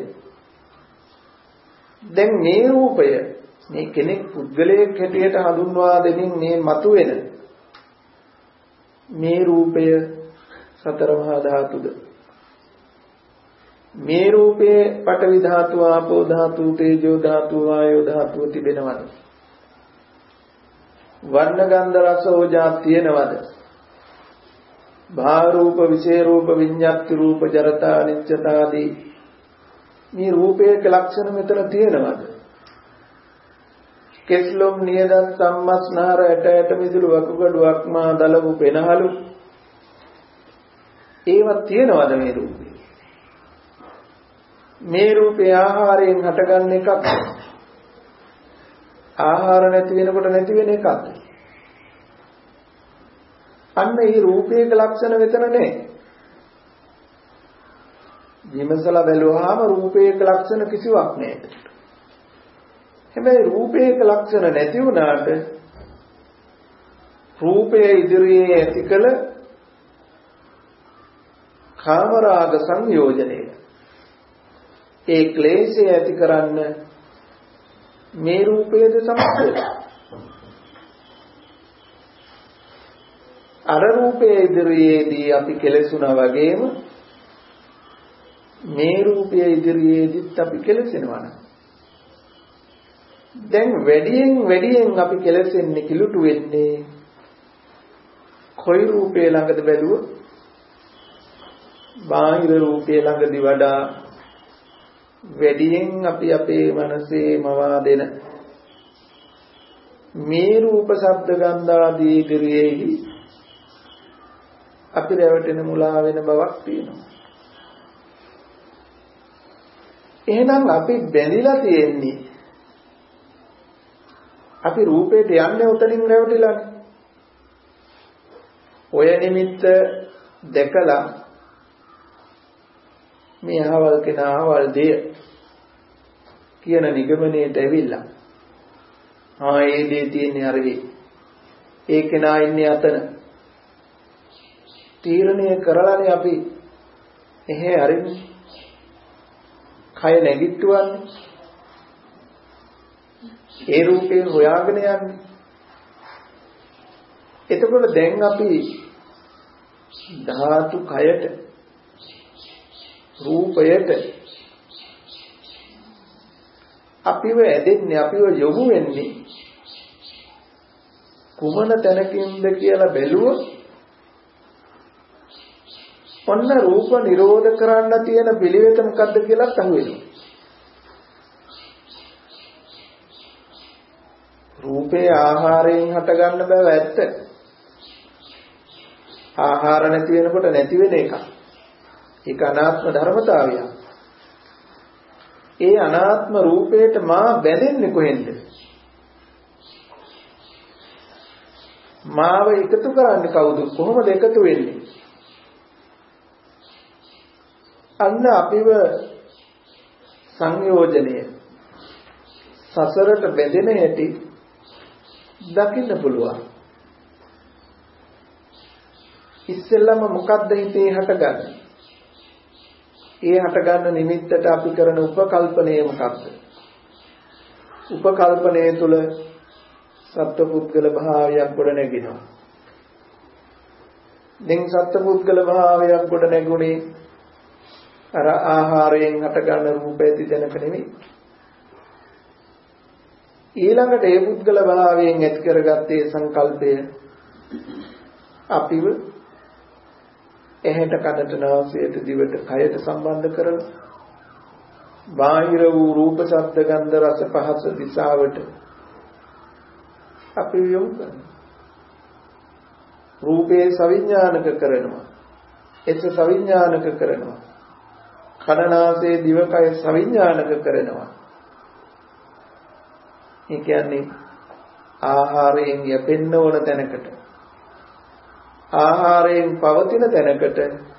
දැන් මේ රූපය මේ කෙනෙක් පුද්ගලයෙක් හැටියට හඳුන්වා දෙමින් මේ මතුවෙන මේ රූපය සතර මහා ධාතුද? මේ රූපේ පඨවි ධාතු, ආපෝ ධාතු, තේජෝ ධාතු, වායෝ ධාතු තිබෙනවද? වර්ණ ගන්ධ රස ඕජා තියෙනවද? භා රූප, විශේෂ රූප, විඤ්ඤාති රූප, ජරතා, අනිච්චතා ආදී මේ රූපයේ ලක්ෂණ මෙතන තියෙනවද? කෙස්ලොම්, නියදත්, සම්මස්නාර, ඇට ඇට මිදුළු, වකුගඩු, අක්මා, දලවු, පෙනහළු ඒවා තියෙනවද මේ රූපේ? මේ රූපේ ආහාරයෙන් හටගන්න එකක්. ආහාර නැති වෙනකොට නැති වෙන එකක්. අන්න මේ රූපයේ ලක්ෂණ මෙතන නැහැ. විමසලා බැලුවාම රූපයේ ලක්ෂණ කිසිවක් නැහැ. හැබැයි රූපයේ ලක්ෂණ නැති වුණාට රූපයේ ඉදිරියේ ඇති කළ කාමරාග සංයෝජනය, ඒ ක්ලේශය ඇති කරන්න මේ රූපයේද සමස්තය. අර රූපයේ ඉදිරියේදී අපි කෙලෙසුණා වගේම මේ රූපයේ ඉදිරියේදීත් අපි කෙලෙසෙනවා. දැන් වැඩියෙන් වැඩියෙන් අපි කෙලෙසෙන්නේ, කිලුටු වෙන්නේ කොයි රූපේ ළඟද බැලුවොත්? බාහිර රූපේ ළඟදී වඩා වැඩියෙන් අපි අපේ මනසේ මවා දෙන මේ රූප, ශබ්ද, ගන්ධ ආදී ඉදිරියේහි අපි රැවටෙන මුලා වෙන බවක් තියෙනවා. එහෙනම් අපි බැඳිලා තියෙන්නේ, අපි රූපයට යන්නේ උතනින් රැවටිලානේ. ඔය නිමිත්ත දැකලා මේ අහවල් කෙනා අහවල් දෙය කියන නිගමනයට ඇවිල්ලා, ආ ඒ දේ තියෙන්නේ අරෙහි, ඒ කෙනා ඉන්නේ අතන තීරණය කරලානේ අපි එහෙ අරින්නේ. කය නැගිට්ටුවන්නේ, ඒ රූපේ හොයාගෙන යන්නේ. එතකොට දැන් අපි ධාතු කයට, රූපයට අපිව ඇදෙන්නේ, අපිව යොමු වෙන්නේ කුමන තැනකින්ද කියලා බැලුවොත් ඔන්න රූප නිරෝධ කරන්න තියෙන පිළිවෙත මොකද්ද කියලා අහුවෙනවා. රූපේ ආහාරයෙන් හට ගන්න බව ඇත්ත. ආහාර නැති වෙනකොට නැති වෙන එක. ඒක අනාත්ම ධර්මතාවය. ඒ අනාත්ම රූපයට මා බැඳෙන්නේ කොහෙන්ද? මාව එකතු කරන්නේ කවුද? කොහොමද එකතු වෙන්නේ? අන්න අපිව සංයෝජනය, සසරට බැඳෙන හැටි දකින්න පුළුවන්. ඉස්සෙල්ලම මොකද්ද හිතේ හටගන්නේ? ඒ හටගන්න නිමිත්තට අපි කරන උපකල්පනය මොකක්ද? උපකල්පනය තුල සත්පුද්ගල භාවයක් ගොඩ නැගෙනවා. දැන් සත්පුද්ගල භාවයක් ගොඩ නැගුණේ අර ආහාරයෙන් හටගන්න රූපය තිදෙනක නෙමෙයි. ඊළඟට ඒ පුද්ගල භාවයෙන් ඇති කරගත්තේ සංකල්පය අපිව එහෙට කනට නාසයට දිවට කයට සම්බන්ධ කරන බාහිර වූ රූප, ශබ්ද, ගන්ධ, රස, පහස දිශාවට අපි යොමු කරනවා. රූපේ සවිඥානික කරනවා, එස සවිඥානික කරනවා, කන නාසය දිවකය සවිඥානික කරනවා. ඒ කියන්නේ ආහාරයෙන් යැපෙන්න ඕන තැනකට, ආහාරයෙන් පවතින තැනකට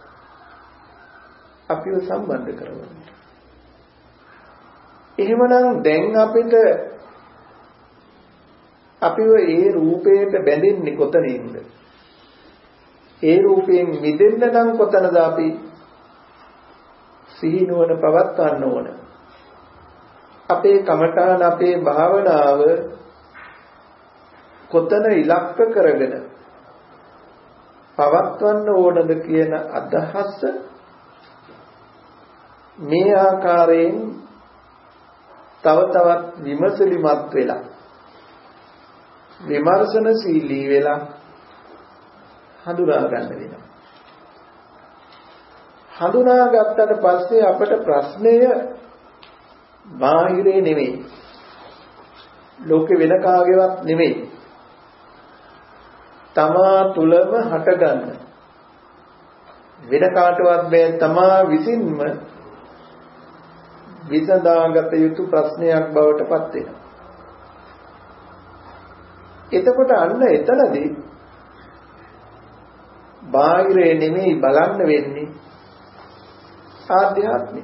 අපිව සම්බන්ධ කරගන්න. එහෙමනම් දැන් අපිට අපිව ඒ රූපයට බැඳෙන්නේ කොතනින්ද? ඒ රූපයෙන් මිදෙන්න නම් කොතනද අපි සිහිනුවන පවත්වන්න ඕන? අපේ කමඨාන, අපේ භාවනාව කොතන ඉලක්ක කරගෙන පවත්වන්න ඕනද කියන අදහස මේ ආකාරයෙන් තව තවත් විමසලිමත් වෙලා විමර්ශනශීලී වෙලා හඳුනා ගන්න වෙනවා. හඳුනා ගත්තට පස්සේ අපට ප්‍රශ්නය බාහිරේ නෙමෙයි. ලෝකෙ වෙන කාගේවත් නෙමෙයි. තමා තුලම හටගන්න. වෙන කාටවත් බෑ තමා විසින්ම විසඳාගත යුතු ප්‍රශ්නයක් බවට පත් වෙනවා. එතකොට අන්න එතනදී බාහිරේ නෙමෙයි බලන්න වෙන්නේ ආධ්‍යාත්මික.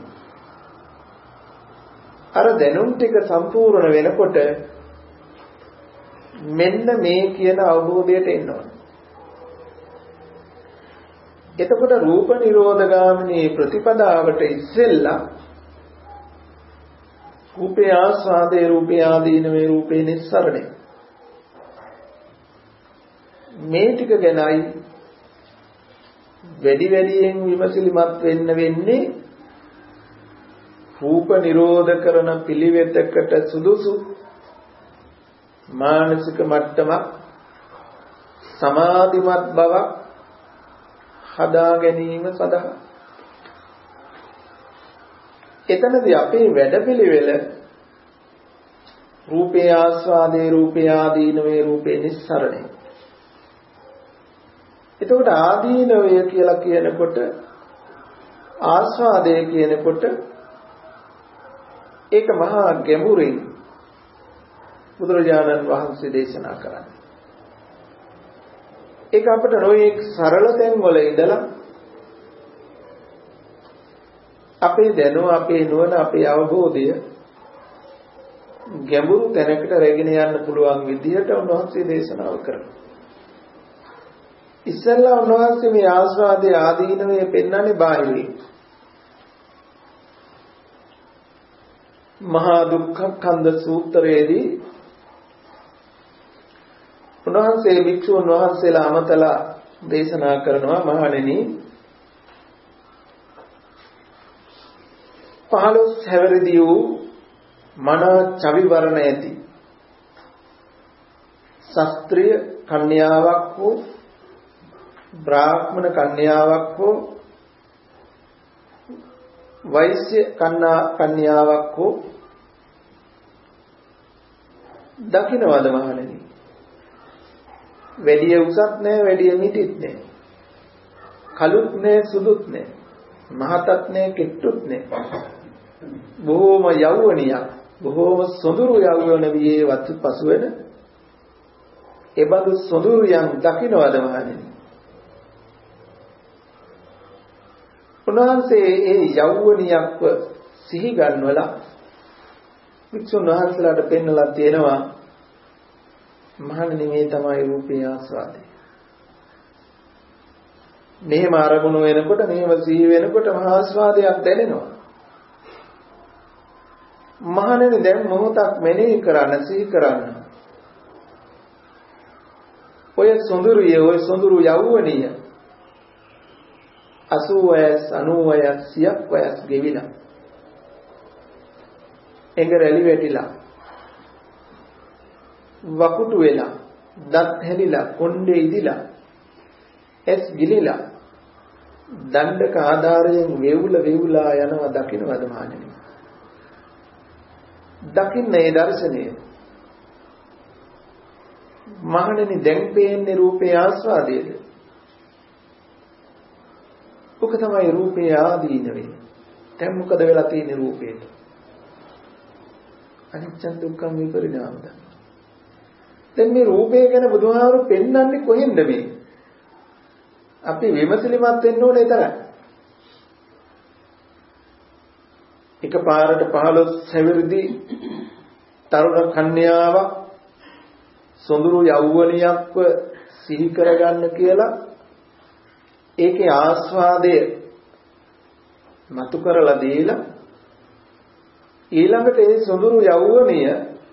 අර දැනුම් ටික සම්පූර්ණ වෙනකොට මෙන්න මේ කියන අවබෝධයට එනවා. එතකොට රූප නිරෝධගාමිනී ප්‍රතිපදාවට ඉස්සෙල්ලා රූපේ ආස්වාදේ රූපේ ආදීනවේ රූපේ නිස්සරණේ මේ ටික ගැනයි වැඩි වැඩියෙන් විමසිලිමත් වෙන්න වෙන්නේ. රූප නිරෝධ කරන පිළිවෙතකට සුදුසු මානසික මට්ටමක් සමාධිමත් බවක් හදා ගැනීම සඳහා. එතනදී අපේ වැඩපිළිවෙල රූපේ ආස්වාදේ රූපේ ආදීනවේ රූපේ නිස්සරණේ. එතකොට ආදීනවය කියලා කියනකොට ආස්වාදය කියනකොට ඒක මහා ගැඹුරින් බුදුරජාණන් වහන්සේ දේශනා කරන්නේ. ඒක අපිට නොයේක් සරල තැන් වල ඉඳලා අපේ දැනුම අපේ නුවණ අපේ අවබෝධය ගැඹුරු තැනකට රැගෙන යන්න පුළුවන් විදිහට උන්වහන්සේ දේශනාව කරනවා. ඉස්සෙල්ලා උන්වහන්සේ මේ ආස්වාදයේ ආදීනවේ පෙන්වන්නේ බාහිරින්. මහා දුක්ඛ කන්ද සූත්‍රයේදී උන්වහන්සේ භික්ෂුන් වහන්සේලා අමතලා දේශනා කරනවා මහණෙනි පහළොස් හැවිරිදි වූ මන චවිවරණ ඇති ශාස්ත්‍රීය කන්‍යාවක් හෝ බ්‍රාහ්මණ කන්‍යාවක් හෝ වෛශ්‍ය කන්‍යා කන්‍යාවක් හෝ දකින්නවද මහණෙනි? වැඩි උසත් නැහැ වැඩි මිටිත් නැහැ. කළුත් නැහැ සුදුත් නැහැ. මහතත් නැහැ කෙට්ටුත් නැහැ. බොහෝම යෞවනියක් බොහෝම සොඳුරු යෞවන වියේ වත් පසු වෙන එබඳු සොඳුරු යම් දකින්නවද මහණෙනි? උන්වහන්සේ ඒ යෞවනියක්ව සිහි ගන්නවලා වික්ෂුන් වහන්සේලාට පෙන්වලා තියෙනවා මහණෙනි මේ තමයි රූපේ ආස්වාදය. මෙහෙම අරමුණු වෙනකොට මෙහෙම සිහි වෙනකොට මහා ආස්වාදයක් දැනෙනවා. මහණෙනි දැන් මොහොතක් මෙනෙහි කරන්න සිහි කරන්න. ඔය සොඳුරිය ඔය සොඳුරු යෞවනිය අසූ වයස් අනූ වයස් සියක් වයස් ගෙවිලා එඟ රැලි වැටිලා වකුටු වෙලා දත් හැලිලා කොණ්ඩේ ඉදිලා ඇස් ගිලිලා දණ්ඩක ආධාරයෙන් වේවුල වේවුලා යනවා දකින්නවද මහණෙනි? දකින්නේ දර්ශනය. මහණෙනි දැන් පේන්නේ රූපේ ආස්වාදයේද? ඔක තමයි රූපේ ආදීනවේ. දැන් මොකද වෙලා තියෙන්නේ රූපේට? අනිච්ච දුක්ඛ විපරිණාමද? දැන් මේ රූපය ගැන බුදුහාමුදුරු පෙන්වන්නේ කොහෙන්ද මේ? අපි විමසිලිමත් වෙන්න ඕනේ තරයි. එකපාරට පහළොස් හැවිරිදි තරුණ කන්‍යාවක් සොඳුරු යෞවනියක්ව සිහි කරගන්න කියලා ඒකේ ආස්වාදය මතු කරලා දීලා ඊළඟට ඒ සොඳුරු යෞවනිය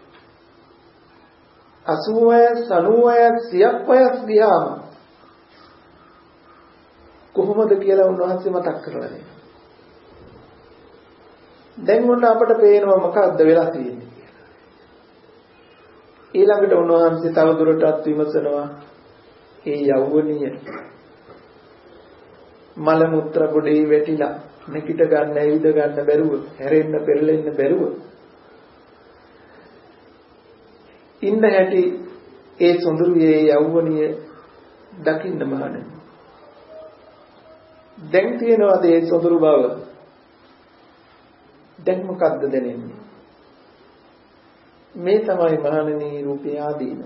අසූ වයස් අනූ වයස් සියක් වයස් ගියාම කොහොමද කියලා උන්වහන්සේ මතක් කරලා දෙනවා. දැන් ඔන්න අපට පේනවා මොකද්ද වෙලා තියෙන්නේ කියලා. ඊළඟට උන්වහන්සේ තව දුරටත් විමසනවා ඒ යෞවනිය මල මුත්‍ර ගොඩේ වැටිලා නැකිට ගන්න ඇවිද ගන්න බැරුව හැරෙන්න පෙරලෙන්න බැරුව ඉන්න හැටි ඒ සොඳුරුයේ යෞවනිය දකින්න මහණෙනි. දැන් තියනවාද ඒ සොඳුරු බව? දැන් මොකද්ද දැනෙන්නේ? මේ තමයි මහණෙනි රූපය ආදීනව.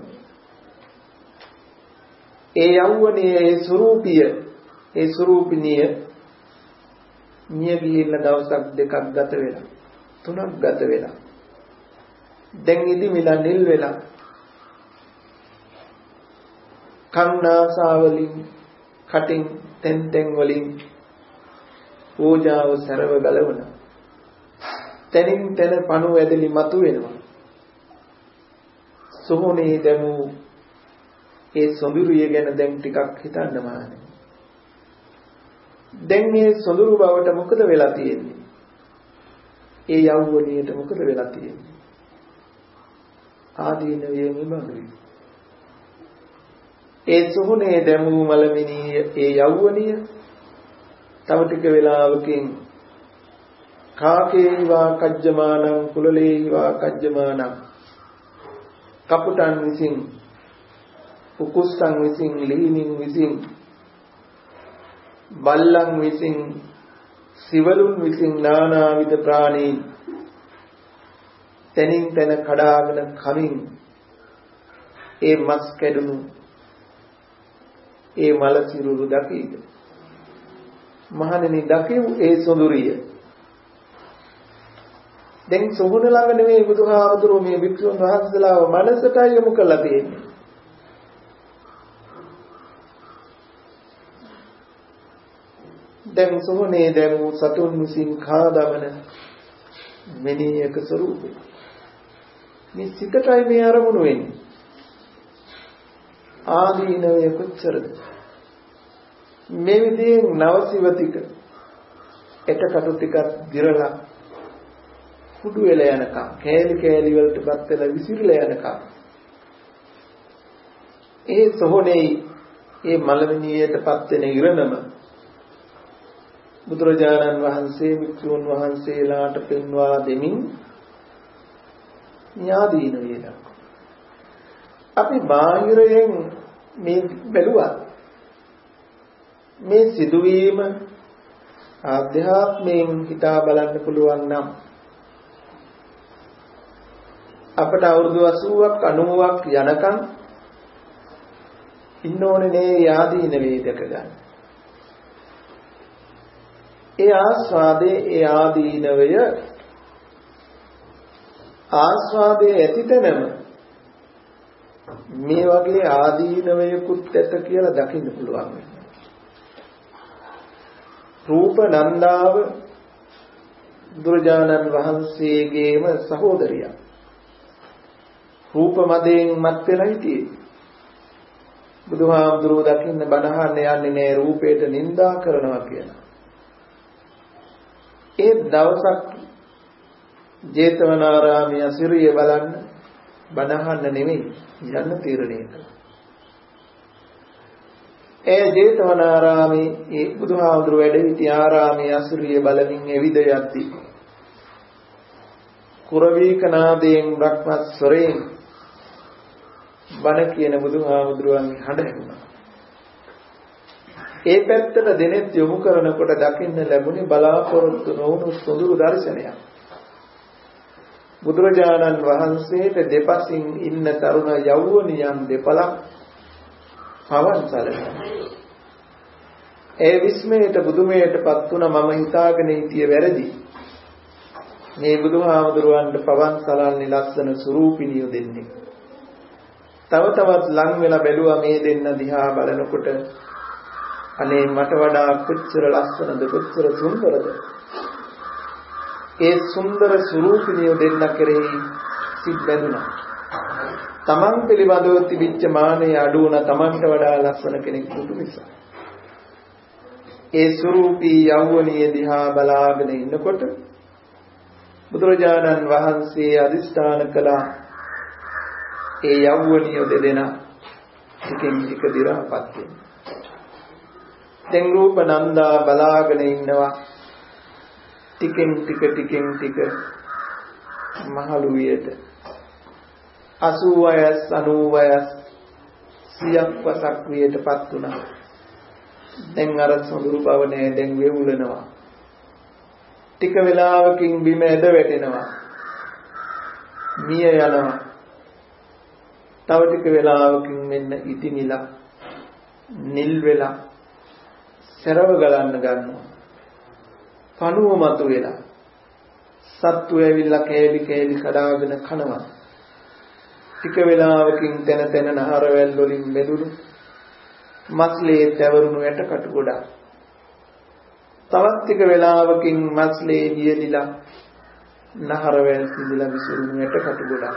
ඒ යෞවනයේ ඒ ස්වરૂපිය ඒ ස්වરૂපිනිය මිය ගිහිල්ලා දවසක් දෙකක් ගත වෙලා තුනක් ගත වෙලා දැන් ඉදි මිලා නිල් වෙලා කන්නාසාවලින් කටින් තෙන් තෙන් වලින් පූජාව සරව ගලවන තනින් තන පණු වැදලි මතු වෙනවා. සෝහනේ දමු ඒ සොඳුරිය ගැන දැන් ටිකක් හිතන්න මානේ. දැන් මේ සොඳුරු බවට මොකද වෙලා තියෙන්නේ? ඒ යෞවනියට මොකද වෙලා තියෙන්නේ? ආදීනවේ නිබඳුයි. ඒ සෝහනේ දමු මලමිනිය ඒ යෞවනිය තව ටික වෙලාවකින් කාකේ වා කජ්ජමානං කුලලේ වා කජ්ජමානං කපුටන් විසින් උකුස්සන් විසින් ලීනින් විසින් බල්ලන් විසින් සිවලුන් විසින් නානාවිද ප්‍රාණීන් තනින් තන කඩාගෙන කමින් ඒ මස් කැඩුණු ඒ මල සිරුරු දකීද මහණෙනි දකිව් ඒ සොඳුරිය. දැන් සොහොන ළඟ නෙමෙයි බුදුහාමුදුරුවෝ මේ වික්‍රම වහන්සේලාව මනසටයි යොමු කරලා තියෙන්නේ. දැන් සොහොනේ දැන් සතුන් විසින් කාදමන මෙනියක ස්වરૂපේ මේ සිතටයි මේ අරමුණු වෙන්නේ. ආදීනවය කොච්චරද? මේ විදිහෙන් නවසිවතික එතකට ටිකක් දිරලා කුඩු වෙලා යනකම් කෑලි කෑලි වලටපත් වෙලා විසිරලා යනකම් ඒ සොහොනේ ඒ මලමිනියටපත් වෙන ඉරණම බුදුරජාණන් වහන්සේ වික්‍රම වහන්සේලාට පෙන්වා දෙමින් ඥාදීන වේදක්. අපි බාහිරයෙන් මේ බැලුවා මේ සිදුවීම ආධ්‍යාත්මයෙන් හිතා බලන්න පුළුවන් නම් අපට අවුරුදු අසූවක් අනූවක් යනකම් ඉන්න ඕනේ නේ යාදීන වේදක ගන්න. ඒ ආස්වාදේ ඒ ආදීනවය ආස්වාදයේ ඇතිතනම මේ වගේ ආදීනවයකුත් ඇත කියලා දකින්න පුළුවන්. රූප නන්දාව දුර්ජානන් වහන්සේගේම සහෝදරියක්. රූප මදයෙන් මත් වෙලා හිටියේ. බුදුහාමුදුරුවෝ දකින්න බණහන්න යන්නේ නෑ රූපයට නිඳා කරනවා කියලා. ඒ දවසක් ජේතවනාරාමයේ අසිරිය බලන්න බණහන්න නෙමෙයි යන්න තීරණය කළා. ඒ ජේතවනාරාමේ ඒ බුදුහාමුදුරුවෝ වැඩ සිටි ආරාමයේ අසිරිය බලමින් එවිද යද්දී කුරවීකනාදයෙන් බ්‍රහ්මස්වරයෙන් බණ කියන බුදුහාමුදුරුවන්ගේ හඬ ඇහුණා. ඒ පැත්තට දෙනෙත් යොමු කරනකොට දකින්න ලැබුණේ බලාපොරොත්තු නොවුණු සොඳුරු දර්ශනයක්. බුදුරජාණන් වහන්සේට දෙපසින් ඉන්න තරුණ යෞවනියන් දෙපළක් පවන් සලනවා. ඒ විස්මයට බුදුමයටපත් වුණ මම හිතාගෙන හිටියේ වැරදි. මේ බුදුහාමුදුරුවන්ට පවන් සලන්නේ ලස්සන ස්වරූපිනිය දෙන්නේ. තව තවත් ලං වෙලා බැලුවා මේ දෙන්න දිහා බලනකොට අනේ මට වඩා කොච්චර ලස්සනද කොච්චර සුන්දරද. ඒ සුන්දර ස්වරූපිනිය දෙන්න කෙරෙහි සිත් බැඳුණා. තමන් පිළිබඳව තිබිච්ච මානෙ අඩු වුණා. තමන්ට වඩා ලස්සන කෙනෙක් දුටු නිසා. ඒ ස්වරූපී යෞවනිය දිහා බලාගෙන ඉන්නකොට බුදුරජාණන් වහන්සේ අදිස්ථාන කළා ඒ යෞවනිය දෙදෙනා ටිකෙන් ටික දි รา පත් වෙනවා. දැන් රූප නන්දා බලාගෙන ඉන්නවා. ටිකෙන් ටික ටිකෙන් ටික මහලු වියට අසූ වයස් අනූ වයස් සියක් වසක් වියටපත් වුණා. දැන් අර සොඳුරු බව නෑ, දැන් වේවුලනවා. ටික වෙලාවකින් බිම ඇද වැටෙනවා. මිය යනවා. තව ටික වෙලාවකින් මෙන්න ඉතිමිලා නිල් වෙලා සරව ගලන්න ගන්නවා. පණුව මතු වෙලා සත්තු ඇවිල්ලා කෑලි කෑලි කඩාගෙන කනවා. ටික වෙලාවකින් තන තන නහරවැල් වලින් මෙදුණු මස්ලේ තැවරුණු යට කටු ගොඩක්. තවත් ටික වෙලාවකින් මස්ලේ දියලිලා නහරවැල් සිඳිලා විසිරුණු යට කටු ගොඩක්.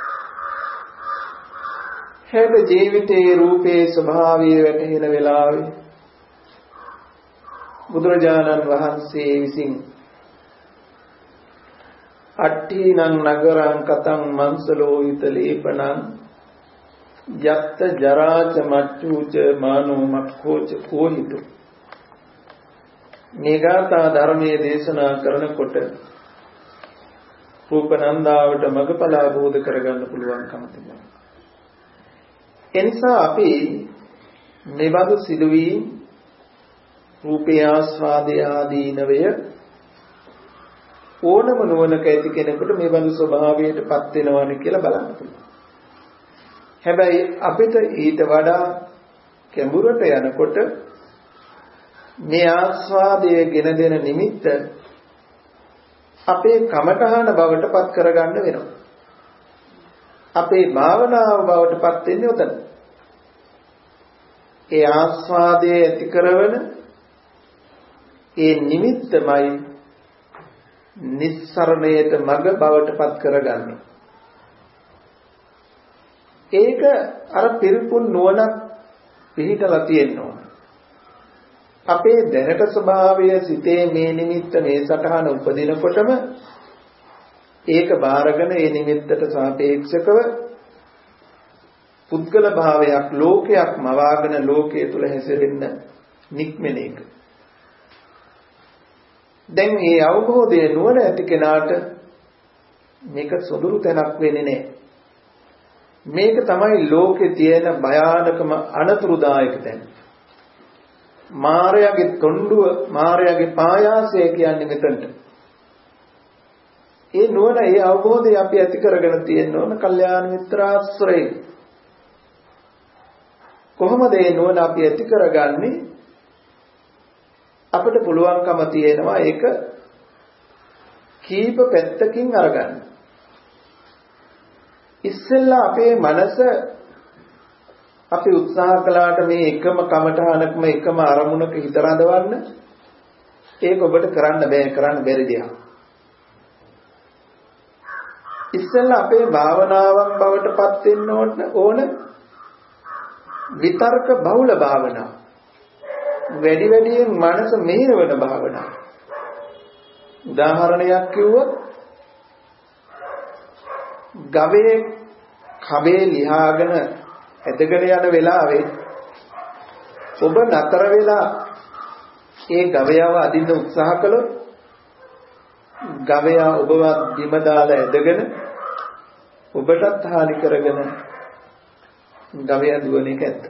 හැබ ජීවිතයේ රූපේ ස්වභාවය වැටහෙන වෙලාවේ බුදුරජාණන් වහන්සේ විසින් අට්ඨීනං නගරං කතං මන්සලෝහිත ලේපනං යත්ත ජරාච මච්චුච මානෝ මක්ඛෝච කෝහිතු මේගාථා ධර්මයේ දේශනා කරනකොට රූපනන්දාවට මගපල අවබෝධ කරගන්න පුළුවන්කම තිබෙනවා. එනිසා අපි මෙබඳු සිදුවීම් රූපේ ආස්වාදය ආදීනවය ඕනම නුවණක ඇති කෙනෙකුට මේ බඳු ස්වභාවයටපත් වෙනවානේ කියලා බලන්න පුළුවන්. හැබැයි අපිට ඊට වඩා කැඹුරට යනකොට මේ ආස්වාදයේ ගෙන දෙන නිමිත්ත අපේ කමඨහන බවටපත් කරගන්න වෙනවා. අපේ භාවනාව බවටපත් වෙන්නේ උතන. ඒ ආස්වාදයේ ඇති කරවන ඒ නිමිත්තමයි නිස්සරණයට මඟ බවට පත් කරගන්නේ. ඒක අර පිරිපුන් නුවණක් පිහිටලා තියෙනවා. අපේ දැනට ස්වභාවය සිතේ මේ නිමිත්ත මේ සටහන උපදිනකොටම ඒක බාරගෙන ඒ නිමිත්තට සාපේක්ෂකව පුද්ගල භාවයක් ලෝකයක් මවාගෙන ලෝකයේ තුල හැසිරෙන්න නික්මෙන එක. දැන් මේ අවබෝධයේ නුවණ ඇති කෙනාට මේක සොඳුරු තැනක් වෙන්නේ නැහැ. මේක තමයි ලෝකේ තියෙන භයානකම අනතුරුදායක තැන. මායාවේ තොණ්ඩුව, මායාවේ පායාසය කියන්නේ මෙතනට. ඒ නුවණ, ඒ අවබෝධය අපි ඇති කරගෙන තියෙන්න ඕන කල්යාණ මිත්‍රාශ්‍රයෙන්. කොහොමද මේ නුවණ අපි ඇති කරගන්නේ? අපිට පුළුවන්කම තියෙනවා ඒක කීප පැත්තකින් අරගන්න. ඉස්සෙල්ලා අපේ මනස අපි උත්සාහ කළාට මේ එකම කමඨහනකම එකම අරමුණක හිත රඳවන්න ඒක ඔබට කරන්න බෑ, කරන්න බැරි දෙයක්. ඉස්සෙල්ලා අපේ භාවනාවක් බවට පත් වෙන්න ඕන විතර්ක බහුල භාවනාව. වැඩි වැඩියෙන් මනස මෙහෙරවන භාවනාව. උදාහරණයක් කිව්වොත් ගවයේ කබේ ලිහාගෙන ඇදගෙන යන වෙලාවේ ඔබ නතර වෙලා ඒ ගවයාව අදින්න උත්සාහ කළොත් ගවයා ඔබව බිම දාලා ඇදගෙන ඔබටත් හානි කරගෙන ගවයා දුවන එක ඇත්ත.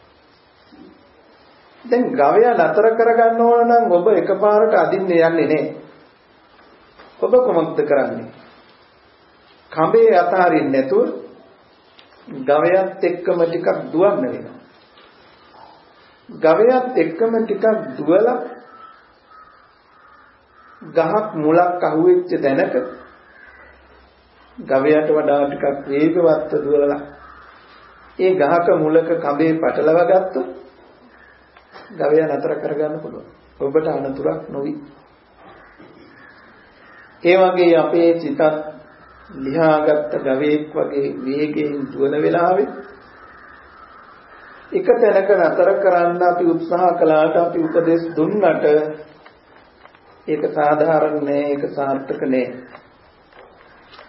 දැන් ගවයා නතර කරගන්න ඕන නම් ඔබ එකපාරට අදින්න යන්නේ නැහැ. ඔබ කොහොමද කරන්නේ? කඹේ අතාරින්න නැතුව ගවයාත් එක්කම ටිකක් දුවන්න වෙනවා. ගවයාත් එක්කම ටිකක් දුවලා ගහක් මුලක් අහුවෙච්ච තැනක ගවයාට වඩා ටිකක් වේගවත්ව දුවලා ඒ ගහක මුලක කඹේ පටලව ගත්තොත් ගවයා නතර කරගන්න පුළුවන්. ඔබට අනතුරක් නොවි. ඒ වගේ අපේ සිතත් ලිහාගත්ත ගවයෙක් වගේ වේගයෙන් දුවන වෙලාවේ එක තැනක නතර කරන්න අපි උත්සාහ කළාට, අපි උපදෙස් දුන්නට ඒක සාධාරණ නෑ, ඒක සාර්ථක නෑ.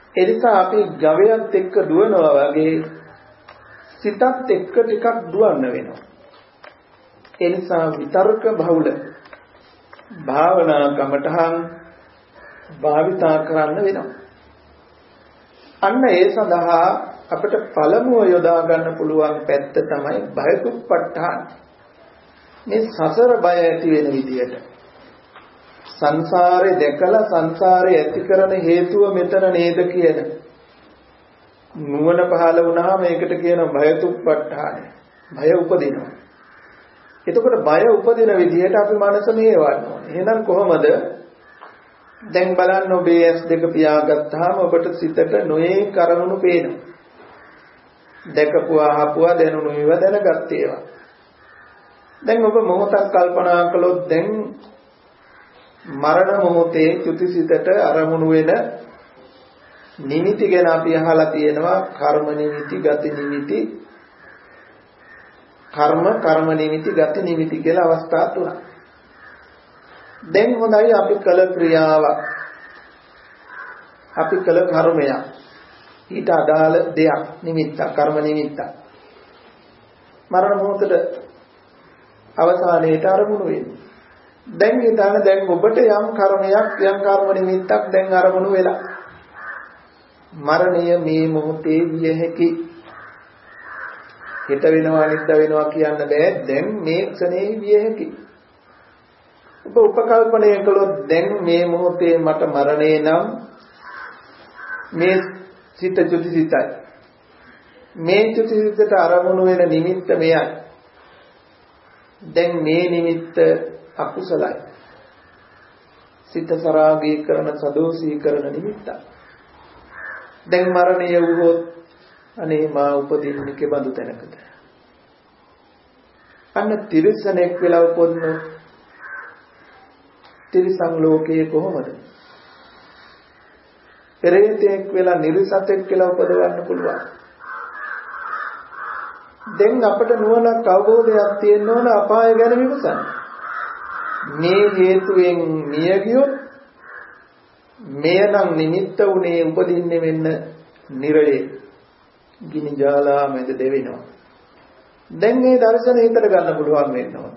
එනිසා අපි ගවයත් එක්ක දුවනවා වගේ සිතත් එක්ක ටිකක් දුවන්න වෙනවා. එනිසා විතර්ක බහුල භාවනා කමඨහන් භාවිතා කරන්න වෙනවා. අන්න ඒ සඳහා අපිට පළමුව යොදා ගන්න පුළුවන් පැත්ත තමයි භයතුප්පඨාන. මේ සසර බය ඇති වෙන විදියට සංසාරේ දැකලා සංසාරේ ඇති කරන හේතුව මෙතන නේද කියන නුවණ පහළ වුණාම ඒකට කියනවා භයතුප්පඨාන. භය උපදිනවා. එතකොට බය උපදින විදියට අපි මනස මේවන්න ඕනේ. එහෙනම් කොහොමද? දැන් බලන්න ඔබේ ඇස් දෙක පියාගත්තාම ඔබට සිතට නොයේ කරමුණු පේනවා. දැකපුවා අහපුවා දැනුණු ඒවා දැනගත් ඒවා. දැන් ඔබ මොහොතක් කල්පනා කළොත් දැන් මරණ මොහොතේ චුතිසිතට අරමුණු වෙන නිමිති ගැන අපි අහලා තියෙනවා. කර්ම නිමිති, ගති නිමිති, කර්ම කර්ම නිමිති, ගති නිමිති කියලා අවස්ථා තුනක්. දැන් හොඳයි අපි කළ ක්‍රියාවක්, අපි කළ කර්මයක්, ඊට අදාළ දෙයක් නිමිත්ත, කර්ම නිමිත්ත මරණ මොහොතට අවසානයේට අරමුණු වෙන්නේ. දැන් හිතන්න දැන් ඔබට යම් කර්මයක් යම් කර්ම නිමිත්තක් දැන් අරමුණු වෙලා මරණය මේ මොහොතේ විය හැකි. හිත වෙනවා නිද්ද වෙනවා කියන්න බෑ. දැන් මේ ක්ෂණේ විය හැකි. ඔබ උපකල්පනය කළොත් දැන් මේ මොහොතේ මට මරණේ නම් මේ සිත චුතිසිතයි. මේ චුතිසිතට අරමුණු වෙන නිමිත්ත මෙයයි. දැන් මේ නිමිත්ත අකුසලයි. සිත සරාගී කරන සදෝසී කරන නිමිත්ත. දැන් මරණය වුවොත් අනේ මා උපදින්නේ කෙබඳු තැනකද? අන්න තිරිසනෙක් වෙලා උපදිනොත් තිරිසන් ලෝකයේ කොහොමද? පෙරේතෙක් වෙලා නිර්සතෙක් කියලා උපදවන්න පුළුවන්. දැන් අපට නුවණක් අවබෝධයක් තියෙන්න ඕන අපාය ගැන විමසන්න. මේ හේතුවෙන් මිය ගියොත් මෙය නම් නිමිත්ත උනේ උපදින්නේ වෙන්න නිරයේ ගිනි ජාලා මැද දෙවෙනවා. දැන් මේ දර්ශන හිතට ගන්න පුළුවන් වෙනවා.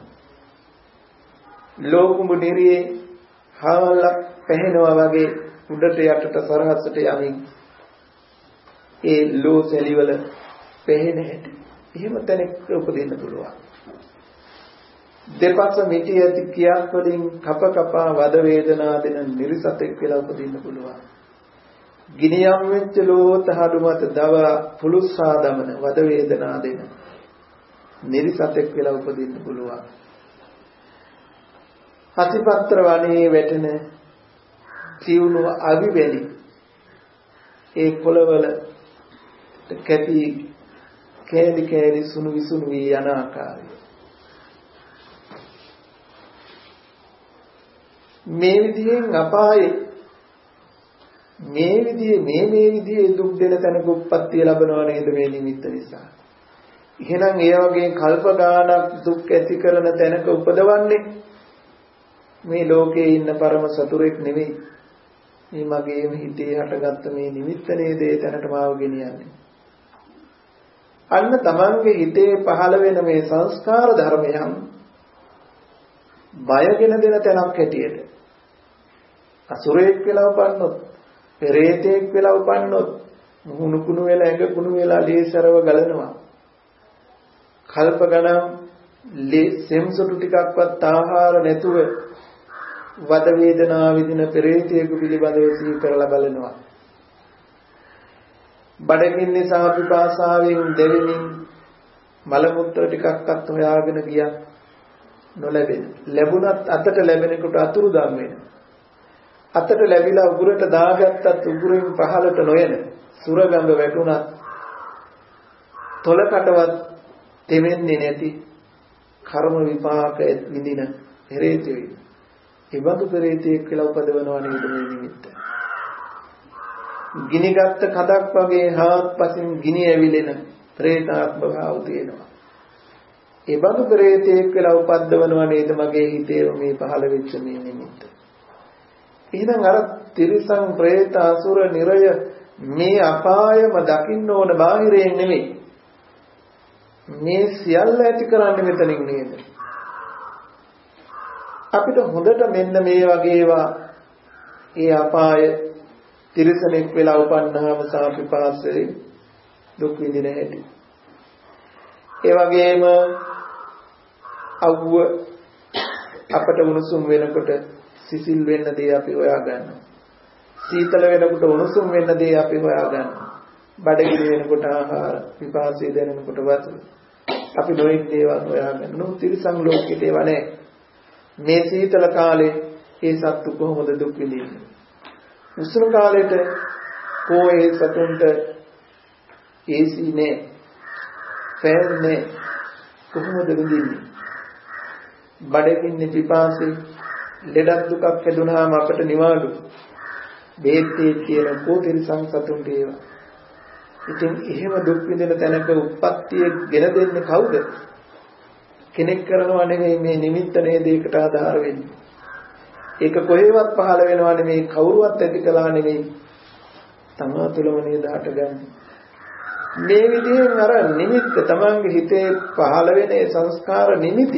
ලෝකුඹ නිරියේ හාලක් පැහැෙනවා වගේ උඩට යටට සරහසට යමින් ඒ ලෝ සැලිවල පැහැෙන හැටි. එහෙම තැනක උපදින්න පුළුවන්. දෙපස මිටි ඇති කියක් වලින් කප කපා වද වේදනා දෙන නිර්සතෙක් කියලා උපදින්න පුළුවන්. ගිනියම් වෙච්ච ලෝත හඩු මත දව පුලුස්සා දමන වද වේදනා දෙන නිර්සතෙක් කියලා උපදින්න පුළුවන්. හසිපත්‍ර වනේ වැටෙන සිවුණු අවිවැලි ඒ කොළවල කැපි කෑලි කෑලි සුණු විසුණු වී යන ආකාරය. මේ විදිහෙන් අපායේ මේ විදිහේ මේ මේ විදිහේ දුක් දෙන තැනක උප්පත්තිය ලැබනවා නේද මේ නිමිත්ත නිසා. එහෙනම් ඒ වගේ කල්ප ගානක් දුක් ඇති කරන තැනක උපදවන්නේ මේ ලෝකේ ඉන්න පරම සතුරෙක් නෙවෙයි. මේ මගේම හිතේ හටගත්ත මේ නිමිත්ත නේද ඒ තැනට මාව ගෙනියන්නේ. අන්න තමන්ගේ හිතේ පහළ වෙන මේ සංස්කාර ධර්මයන් බයගෙන දෙන තැනක් හැටියට අසුරේක් වෙලා උපන්නොත් පෙරේතෙක් වෙලා උපන්නොත් මුහුණු කුණු වෙලා ඇඟ කුණු වෙලා ලේසරව ගලනවා. කල්ප ගණන් සෙම්සොටු ටිකක්වත් ආහාර නැතුව වද වේදනා විඳින පෙරේතයෙකු පිළිබඳව සිහි කරලා බලනවා. බඩගින්න නිසා පිපාසාවෙන් දෙවෙමින් මල මුත්‍ර ටිකක්වත් හොයාගෙන ගියා නොලැබෙන. ලැබුණත් අතට ලැබෙනකොට අතුරුදන් වෙන. අතට ලැබිලා උගුරට දාගත්තත් උගුරෙන් පහළට නොයන. සුරගඟ වැටුණත් තොලකටවත් තෙමෙන්නේ නැති කර්ම විපාක විඳින පෙරේතයෙක්. ඒ බඳු පෙරේතයෙක් කියලා උපදවනවා නේද මේ නිමිත්ත. ගිනිගත් කඩක් වගේ හාත්පසින් ගිනි ඇවිලෙන ප්‍රේතාත්ම භාව තියෙනවා. ඒ බඳු පෙරේතයෙක් කියලා උපද්දවනවා නේද මගේ හිතේ මේ පහළ වෙච්ච මේ නිමිත්ත. එහෙනම් අර තිරිසන් ප්‍රේත අසුර නිරය මේ අපායම දකින්න ඕන බාහිරයෙන් නෙමෙයි. මේ සියල්ල ඇති කරන්නේ මෙතනින් නේද? අපිට හොඳට මෙන්න මේ වගේ ඒවා ඒ අපාය තිරසනෙක් වෙලා උපන්නාම සාපිපාසයෙන් දුක් විඳින හැටි. ඒ වගේම අවුව අපට උණුසුම් වෙනකොට සිසිල් වෙන්න දේ අපි හොයා ගන්නවා. සීතල වෙනකොට උණුසුම් වෙන්න දේ අපි හොයා ගන්නවා. බඩගිනි වෙනකොට ආහාර, පිපාසය දැනෙනකොට වතුර. අපි නොයෙක් දේවල් හොයා ගන්නවා. තිරසන් ලෝකෙට ඒවා නැහැ. මේ සීතල කාලේ ඒ සත්තු කොහොමද දුක් විඳින්නේ? උෂ්ණ කාලෙට කොහේ සතුන්ට ඒ සී නැහැ. ෆෑන් නැහැ. කොහොමද විඳින්නේ? බඩගින්නේ පිපාසෙ ලෙඩක් දුකක් හැදුනහම අපට නිවාඩු බේත්තේ කියන කෝතිරිසං සතුන්ට ඒවා. ඉතින් එහෙම දුක් විඳින තැනක උප්පත්තිය ගෙන දෙන්නේ කවුද? කෙනෙක් කරනවා නෙමෙයි මේ නිමිත්ත නේද ඒකට ආධාර වෙන්නේ. ඒක කොහෙවත් පහළ වෙනවා නෙමෙයි කවුරුවත් ඇති කළා නෙමෙයි. තමා තුළම නේද හටගන්නේ. මේ විදිහෙන් අර නිමිත්ත තමන්ගේ හිතේ පහළ වෙන සංස්කාර නිමිති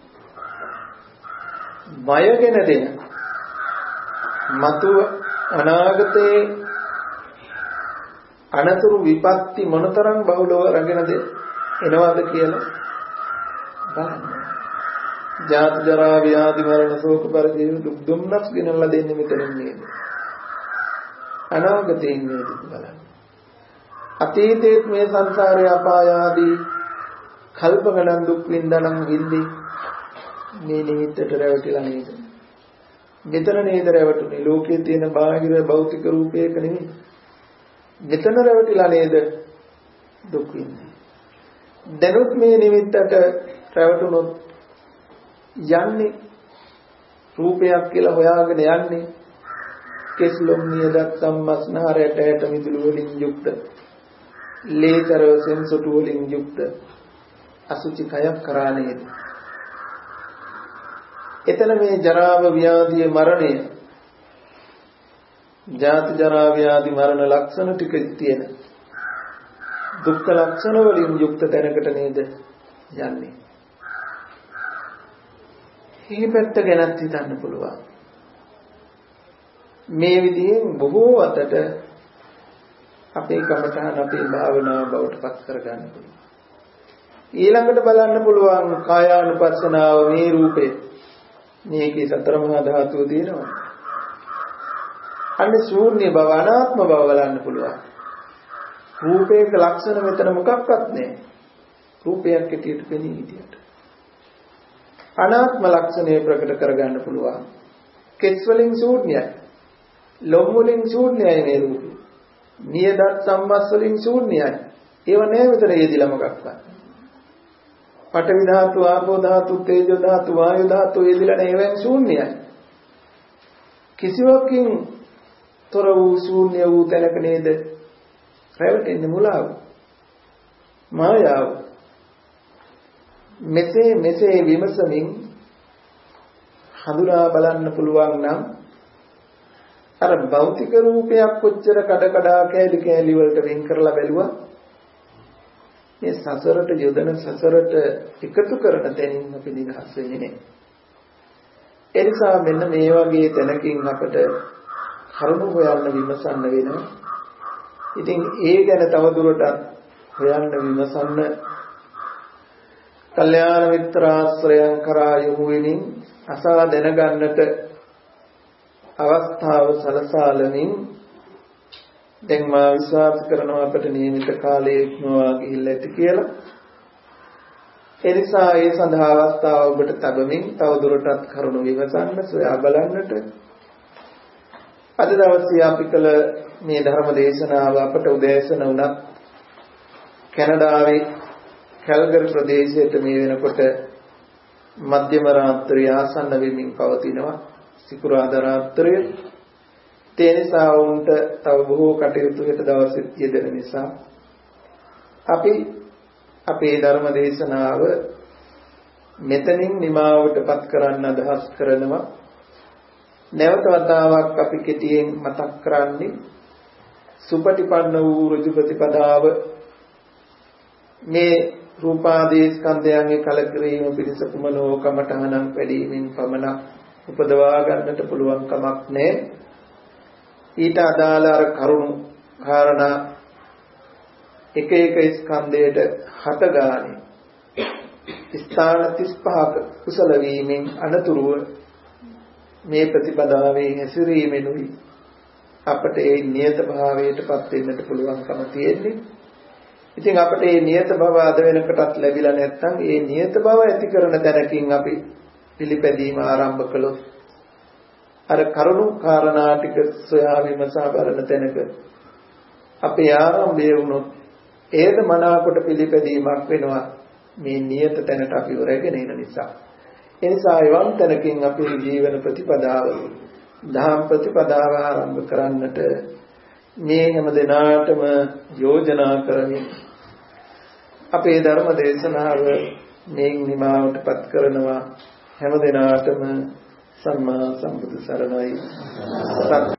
බයගෙන දෙන මතු අනාගතයේ අනතුරු විපත්ති මොනතරම් බහුලව රැගෙනද එනවද කියලා බලන්න. ජාති ජරා ව්‍යාධි මරණ ශෝක පරිදේව දුක් දුම්නස් ගෙනල්ලා දෙන්නේ මෙතනින් නේද? අනාගතයෙන් නේද බලන්න. අතීතයේ මේ සංසාරේ අපාය ආදී කල්ප ගණන් දුක් විඳනනම් විඳි මේ නිමිත්තට රැවටිලා නේද? මෙතන නේද රැවටුනේ? ලෝකයේ තියෙන බාහිර භෞතික රූපයක නෙමෙයි. මෙතන රැවටිලා නේද දුක් විඳින්නේ? දැනුත් මේ නිමිත්තට රැවටුනොත් යන්නේ රූපයක් කියලා හොයාගෙන යන්නේ කෙස්ලොම් නියදත් සම්මස්නහරයට ඇට මිදුළු වලින් යුක්ත ලේතර සෙන්සොටු වලින් යුක්ත අසුචි කයක් කරා නේද? එතන මේ ජරාව ව්‍යාධිය මරණය ජාති ජරා ව්‍යාධි මරණ ලක්ෂණ ටික තියෙන දුක්ඛ ලක්ෂණ වලින් යුක්ත තැනකට නේද යන්නේ? මේ පැත්ත ගැනත් හිතන්න පුළුවන්. මේ විදිහෙන් බොහෝ අතට අපේ කමඨහන අපේ භාවනාව බවට පත් කරගන්න පුළුවන්. ඊළඟට බලන්න පුළුවන් කායානුපස්සනාව මේ රූපේ මේකේ සතර මහා ධාතුව දිනනවා. අන්න ශූන්‍ය බව අනාත්ම බව බලන්න පුළුවන්. රූපේක ලක්ෂණ මෙතන මොකක්වත් නැහැ. රූපයක් ඇටියට පෙනී හිටියට. අනාත්ම ලක්ෂණය ප්‍රකට කරගන්න පුළුවන්. කෙස් වලින් ශූන්‍යයි. ලොම් වලින් ශූන්‍යයි මේ රූපේ. නියදත් සම්මස් වලින් ශූන්‍යයි. ඒව නෑ මෙතන යෙදිලා මොකක්වත්. පඨවි ධාතු, ආපෝ ධාතු, තේජෝ ධාතු, වායු ධාතු යෙදිලා නෑ ඒවෙන් ශූන්‍යයි. කිසිවකින් තොර වූ ශූන්‍ය වූ තැනක නේද රැවටෙන්නේ මුලාව. මායාව. මෙසේ මෙසේ විමසමින් හඳුනා බලන්න පුළුවන් නම් අර භෞතික රූපයක් කොච්චර කඩ කඩා කැලි කැලි වලට වෙන් කරලා බැලුවා මේ සසරට යොදන සසරට එකතු කරන තැනින් අපි නිදහස් වෙන්නේ නැහැ. ඒ නිසා මෙන්න මේ වගේ තැනකින් අපට කරුණු හොයන්න විමසන්න වෙනවා. ඉතින් ඒ ගැන තවදුරටත් හොයන්න විමසන්න කල්යාණ මිත්‍රාශ්‍රයයන් කරා යොමු වෙමින් අසා දැනගන්නට අවස්ථාව සලසාලමින් දැන් මා විශ්වාස කරනවා අපට නියමිත කාලයේ ඉක්මවා ගිහිල්ලා ඇති කියලා. ඒ නිසා ඒ සඳහා අවස්ථාව ඔබට තබමින් තවදුරටත් කරුණු විමසන්න සොයා බලන්නට අද දවසේ අපි කළ මේ ධර්ම දේශනාව අපට උදෑසන උනත් කැනඩාවේ කැල්ගරි ප්‍රදේශයට මේ වෙනකොට මධ්‍යම රාත්‍රිය ආසන්න වෙමින් පවතිනවා. සිකුරාදා රාත්‍රිය. ඒ නිසා වුන්ට තව බොහෝ කටයුතු හෙට දවසේ යෙදෙන නිසා අපි අපේ ධර්ම දේශනාව මෙතනින් නිමාවටපත් කරන්න අදහස් කරනවා. නැවත වතාවක් අපි කෙටියෙන් මතක් කරන්නේ සුපටිපන්න වූ ඍජු ප්‍රතිපදාව මේ රූපාදී ස්කන්ධයන්ගේ කලකිරීම පිණිස කුමනෝ කමඨහනම් වැඩිමින් පමණක් උපදවා ගන්නට පුළුවන් කමක් නැහැ. ඊට අදාළ අර කරුණු කාරණා එක එක ස්කන්ධයට හත ගානේ ස්ථාන තිස් පහක කුසල වීමෙන් අනතුරුව මේ ප්‍රතිපදාවේ හැසිරීමෙනුයි අපට ඒ නියත භාවයටපත් වෙන්නට පුළුවන්කම තියෙන්නේ. ඉතින් අපට මේ නියත භව අද වෙනකටත් ලැබිලා නැත්නම් මේ නියත භව ඇති කරන තැනකින් අපි පිළිපැදීම ආරම්භ කළොත් අර කරුණු කාරණා ටික සොයා විමසා බලන තැනක අපේ ආරම්භය වුණොත් ඒද මනාකොට පිළිපැදීමක් වෙනවා මේ නියත තැනට අපි රැගෙන එන නිසා. ඒ නිසා එවන් තැනකින් අපේ ජීවන ප්‍රතිපදාව දහම් ප්‍රතිපදාව ආරම්භ කරන්නට මේ හැම දිනාටම යෝජනා කරමින් අපේ ධර්ම දේශනාව මේ නිමාවටපත් කරනවා. හැම දිනාටම සම්මා සම්බුදු සරණයි.